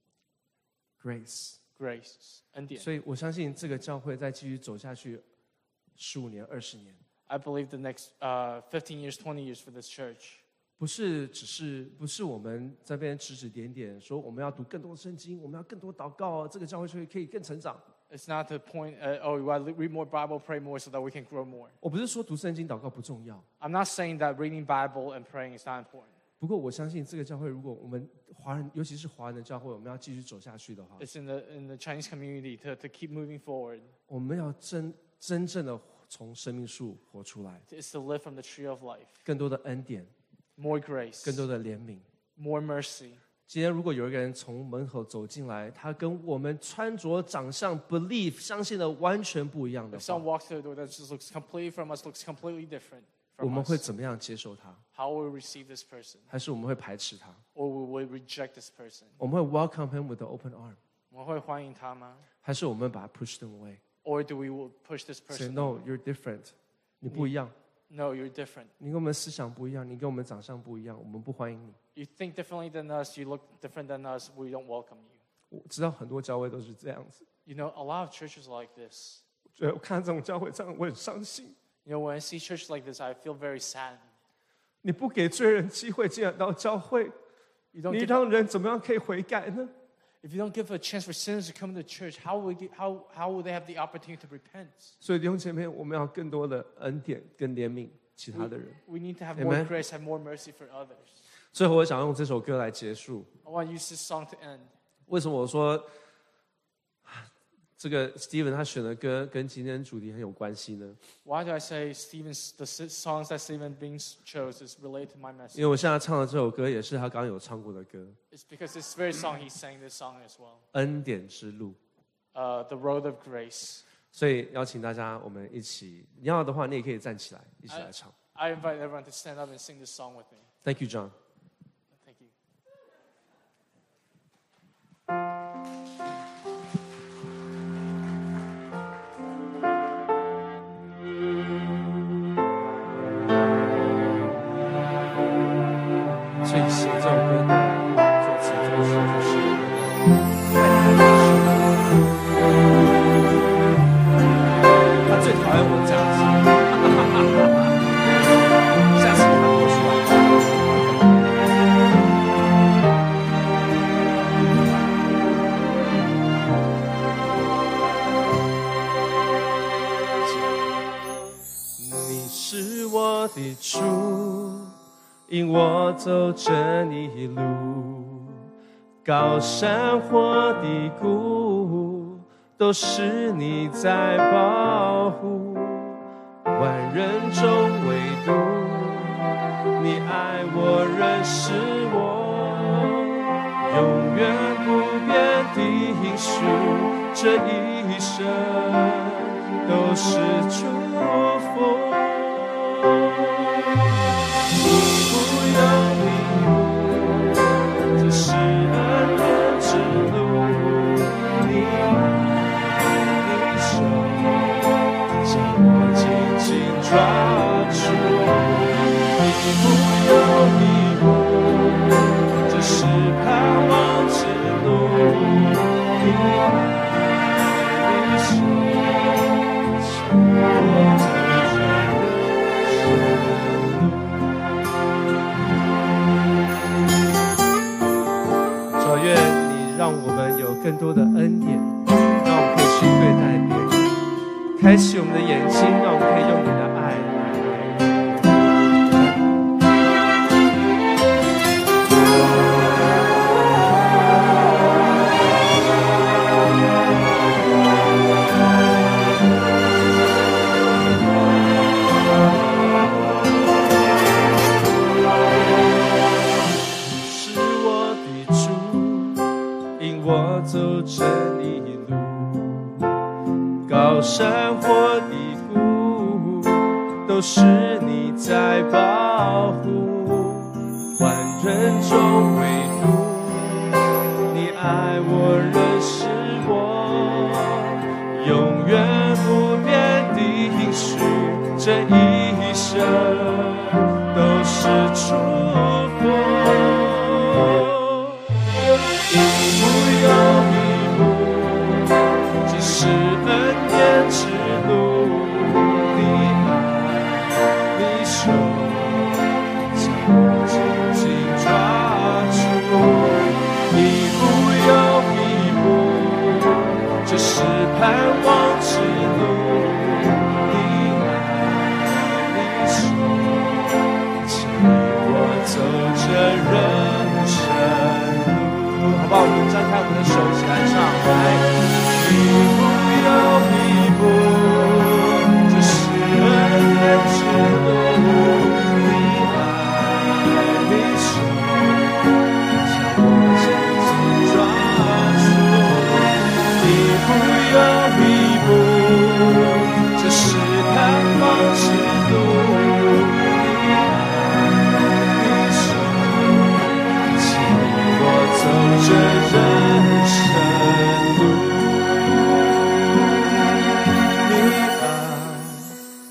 ，grace。 grace, 恩典。 所以我相信这个教会再继续走下去，十五年、二十年， I believe the next uh, fifteen years, twenty years for this church. 不是只是不是我们这边指指点点说我们要读更多圣经，我们要更多祷告，这个教会就可以更成长。 It's not the point, uh, oh, we gotta read more Bible, pray more so that we can grow more. 我不是说读圣经祷告不重要， I'm not saying that reading Bible and praying is not important. 不过我相信这个教会，如果我们华人，尤其是华人的教会，我们要继续走下去的话， It's in the in the Chinese community to to keep moving forward. 我们要真真正的从生命树活出来， It's to live from the tree of life. 更多的恩典， More grace. 更多的怜悯。 More mercy. 今天如果有一个人从门口走进来，他跟我们穿着、长相、belief 相信的完全不一样的 If someone 话， walks through the door that just looks completely from us, looks completely different 我 from 们会 us, 怎么样接受他？ how will we receive this person? 还是我们会排斥他？ Or will we reject this person? 我们会 welcome him with an open arm， 我们会欢迎他吗？ 还是我们把他 push them away？ Or do we will push this Say person no, away? you're different， 你不一样， No, you're different. 你跟我们思想不一样，你跟我们长相不一样，我们不欢迎你。 You think differently than us, you look different than us, we don't welcome you. 我知道很多教会都是这样子， You know, a lot of churches are like this. 所以我看到这种教会这样，我很伤心。 You know, when I see churches like this, I feel very sad. 你不给罪人机会进来到教会， You don't 你 give, 让人怎么样可以悔改呢？ if you don't give a chance for sinners to come to church, how will, we get, how, how will they have the opportunity to repent? 所以弟兄姐妹，我们要更多的恩典跟怜悯其他的人。 We need to have more Amen. grace, have more mercy for others. 最后，我想用这首歌来结束。 I want to use this song to end. 为什么我说这个 Steven 他选的歌跟今天主题很有关系呢？ Why do I say Stephen's, the s- songs that Stephen Bings chose is related to my 因 message? 为我现在唱的这首歌也是他刚刚有唱过的歌， It's because this very song, he sang this song as well. 恩典之路。 Uh, the Road of Grace. 所以邀请大家，我们一起，你要的话，你也可以站起来，一起来唱。 I invite everyone to stand up and sing this song with me. Thank you, John. Thank you. 所以写这首歌的作词作词就是爱你的老师，他最讨厌我这样子，下次他播出来。你是我的主，引我走这一路，高山或低谷，都是你在保护。万人中唯独你爱我，认识我，永远不变的应许，这一生都是祝福。你不用迷路，这是恩典之路。你的手将我紧紧抓住。你不用迷路，这是盼望之路。你的手将我走这人生。主，愿你让我们有更多的恩典，让我们可以去对待别人，开启我们的眼睛，让我们可以用你的爱来是我的主，引我走这一路，高山或低谷，都是你在保护。万人中唯独你爱我，认识我，永远不变的应许，这一生都是祝福。你不用迷路，这是恩典之路。你爱，你手将我紧紧抓住。你不用迷路，这是盼望之路。你爱，你手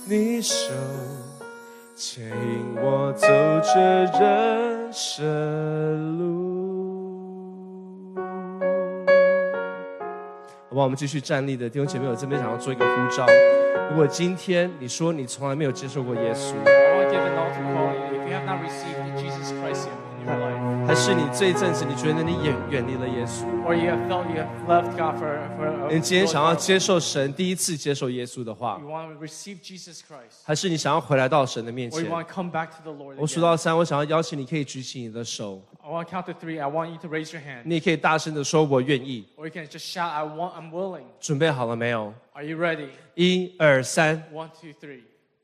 你手牵引我走这人生路。好不好？我们继续站立的弟兄姐妹，我这边想要做一个呼召。如果今天你说你从来没有接受过耶稣， I want to give an altar call you. If you have not received Jesus Christ in your life, 还是你这一阵子你觉得你远远离了耶稣， or you have felt you have left God for for 你今天想要接受神，第一次接受耶稣的话， you want to receive Jesus Christ, 还是你想要回来到神的面 or 前 you？ want to come back to the Lord 我数 again. 到三，我想要邀请你可以举起你的手， I want to count to three. I want you to raise your hand, 你也可以大声的说我愿意。 or you can just shout, "I want. I'm willing." 准备好了没有？ Are you ready? 一二三， One, two, three.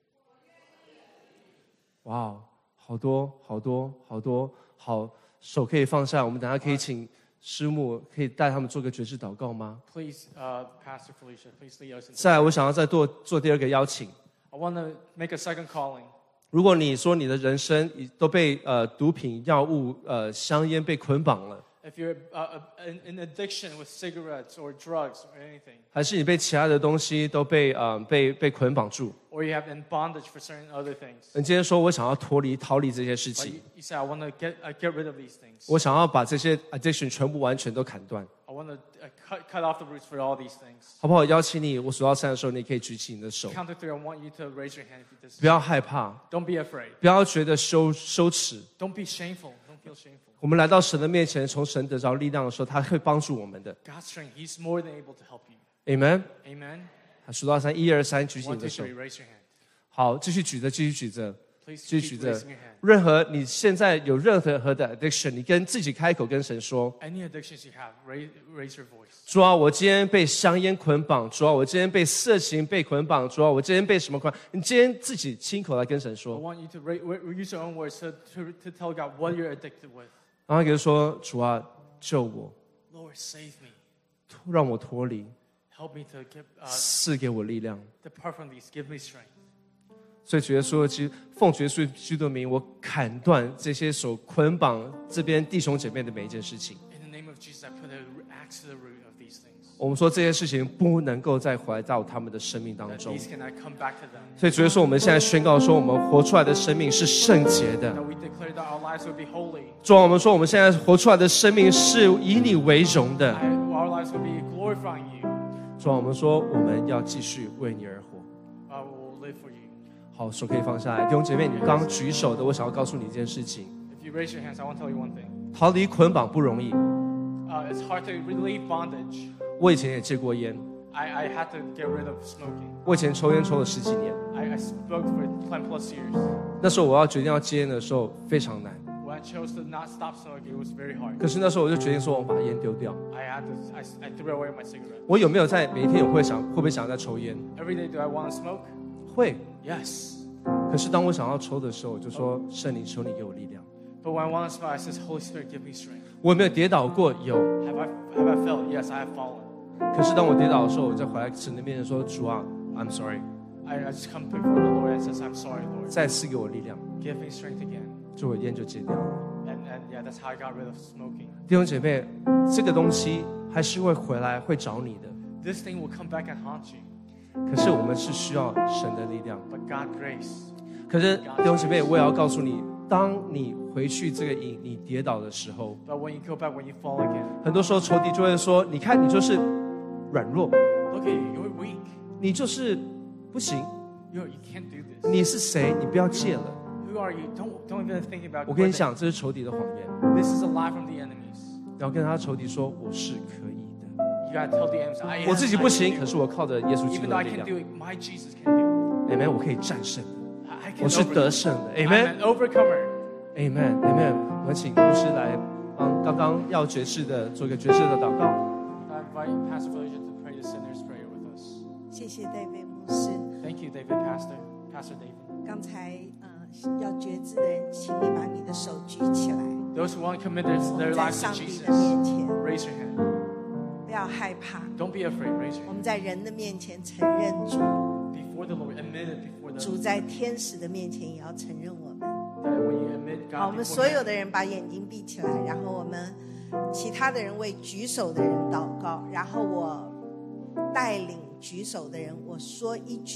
哇哦，好多好多好多，好，手可以放下。我们等一下可以请师母可以带他们做个决志祷告吗？ Please, uh, Pastor Felicia, please lead us. 再来，我想要再做做第二个邀请。 I want to make a second calling. 如果你说你的人生已都被呃毒品、药物、呃香烟被捆绑了， If you're uh, uh, in, in addiction with cigarettes or drugs or anything, 还是你被其他的东西都被呃被被捆绑住， or you have in bondage for certain other things, 你今天说我想要脱离、逃离这些事 but 情 you,，you say, "I want to get uh, get rid of these things. 我想要把这些 addiction 全部完全都砍断， I want to uh, cut cut off the roots for all these things." 好不好？邀请你，我数到三的时候，你可以举起你的手， Count to three. I want you to raise your hand if you 不要 disagree. 害怕， Don't be afraid. 不要觉得羞羞耻。 Don't be shameful. Don't feel shameful. 我们来到神的面前，从神得着力量的时候，他会帮助我们的。 God's strength. He's more than able to help you. Amen。 Amen. 数到三，一二三，举起 One, 你 two, 的手。 three. Raise your hand. 好，继续举着，继续举着， Please 继续举 keep 着 raising your hand. 任何你现在有任何何的 addiction，你跟自己开口跟神说： Any addictions you have, raise, raise your voice. 主啊，我今天被香烟捆绑；主啊，我今天被色情被捆绑；主啊，我今天被什么捆绑？你今天自己亲口来跟神 I 说， want you to ra- ra- use your own words to, to, to tell God what you're addicted with. 然后给他说：主啊，救我， Lord, save me. 让我脱离， Help me to get, uh, 赐给我力量。 depart from these. Give me strength. 所以主耶稣基奉主耶稣基督的名，我砍断这些手捆绑这边弟兄姐妹的每一件事情。 In the name of Jesus, I put an axe to the root of these things. 我们说这些事情不能够再回到他们的生命当 That 中。 these cannot come back to them. 所以主耶稣，我们现在宣告说，我们活出来的生命是圣洁的。 That we declare that our lives will be holy. 主啊，我们说我们现在活出来的生命是以你为荣的。 I, our lives will be glorifying you. 主啊，我们说我们要继续为你而活。 I will live for you. 好，手可以放下来。弟兄姐妹，你刚举手的，我想要告诉你一件事情： If you raise your hands, I want to tell you one thing. 逃离捆绑不容易。 Uh, it's hard to relieve bondage. 我以前也戒过烟， I, I had to get rid of smoking. 我以前抽烟抽了十几年。 I, I smoked for ten plus years. 那时候我要决定要戒烟的时候非常难， When I chose to not stop smoking, it was very hard. 可是那时候我就决定说，我把烟丢掉。 I had to, I, I threw away my cigarette. 我有没有在每一天我会想会不会想要再抽烟？ Every day, do I want to smoke? 会。 Yes. 可是当我想要抽的时候，我就说：圣灵，求你给我力量。 But when I want to smoke, I says, Holy Spirit, give me strength. 我有没有跌倒过？有。 Have I, have I felt? Yes, I have fallen. 可是当我跌倒的时候，我再回来神的面前说：主啊 ，I'm sorry， I, I just come before the Lord and says, I'm sorry, Lord. 再次给我力量， Give me strength again. 就我烟就戒掉了。 And, and yeah, that's how I got rid of smoking. 弟兄姐妹，这个东西还是会回来，会找你的。 This thing will come back and haunt you. 可是我们是需要神的力量。 But God grace. 可是弟兄姐妹，我也要告诉你，当你回去这个瘾，你跌倒的时候， But when you go back, when you fall again, 很多时候仇敌就会说：你看，你就是软弱， look at you, you're weak. 你就是不行， You're, you can't do this. 你是谁？你不要戒了。 Who are you? Don't, don't even think about 我跟你讲，这是仇敌的谎言。 This is a lie from the enemies. 然后跟他仇敌说：我是可以的， You gotta tell the enemies, I, 我 yes, 自己 I 不 can 行， do 可 it. 是我靠着耶稣基督 Even though 的 I 力 can 量 do it, my Jesus can do it. ，Amen，我可以战胜的， I, I can 我是 overcome. 得胜的 I'm ，Amen，Amen，Amen。 an overcomer. 我们请牧师来帮刚刚要决志的做一个决志的祷告。 I invite Pastor Felicia to pray the sinner's prayer with us. 谢谢戴维牧师。 Thank you, David, Pastor. Pastor David. 刚才呃要决志的人，请你把你的手举起来， Those who want to commit their, their 在 lives 上 to 帝 Jesus, 的面前， raise your hand. 不要害怕。 Don't be afraid, raise your 我 hand. 们在人的面前承认主， Before the Lord, admit it before the 主 Lord. 在天使的面前也要承认我们。 That when you admit 好， God 我们 before 所有 man, 的人把眼睛闭起来，然后我们其他的人为举手的人祷告，然后我带领举手的人，我说一句，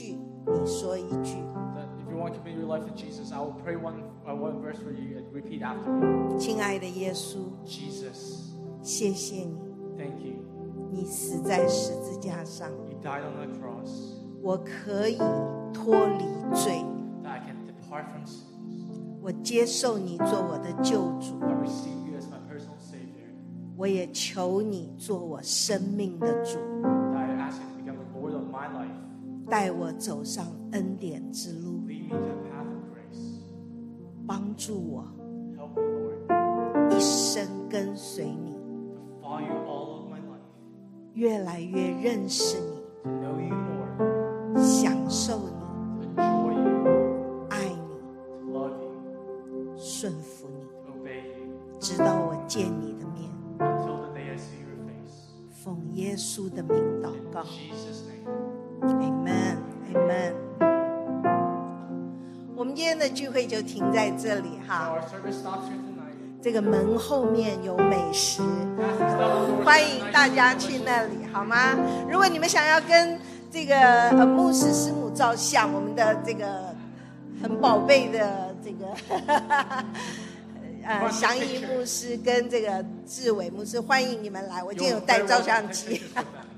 你说一句。 That if you want to commit your life to Jesus, I will pray one, uh, one verse for you and repeat after me. 亲爱的耶稣， Jesus, 谢谢你， thank you. 你死在十字架上， You died on the cross 我可以脱离罪， that I can depart from sins. 我接受你做我的救主， I receive you as my personal Savior. 我也求你做我生命的主， That I ask you to become the Lord of my life. 带我走上恩典之路， Lead me to the path of grace. 帮助我 Help me, Lord, 一生跟随你， to follow you all of my life. 越来越认识你， To know you more. 享受你， To enjoy you. 爱你， To love you. 顺服你， To obey you. 直到我见你的面。 Until the day I see your face. 奉耶稣的名祷 In 告 Jesus' name. ，Amen Amen。我们今天的聚会就停在这里 So 哈。 our service stops here tonight. 这个门后面有美食， Past the doors 欢迎 tonight. 大家去那里，好吗？如果你们想要跟这个呃牧师师母照相，我们的这个很宝贝的这个呃祥仪牧师跟这个志伟牧师，欢迎你们来。我今天有带照相机。 Pictures with them.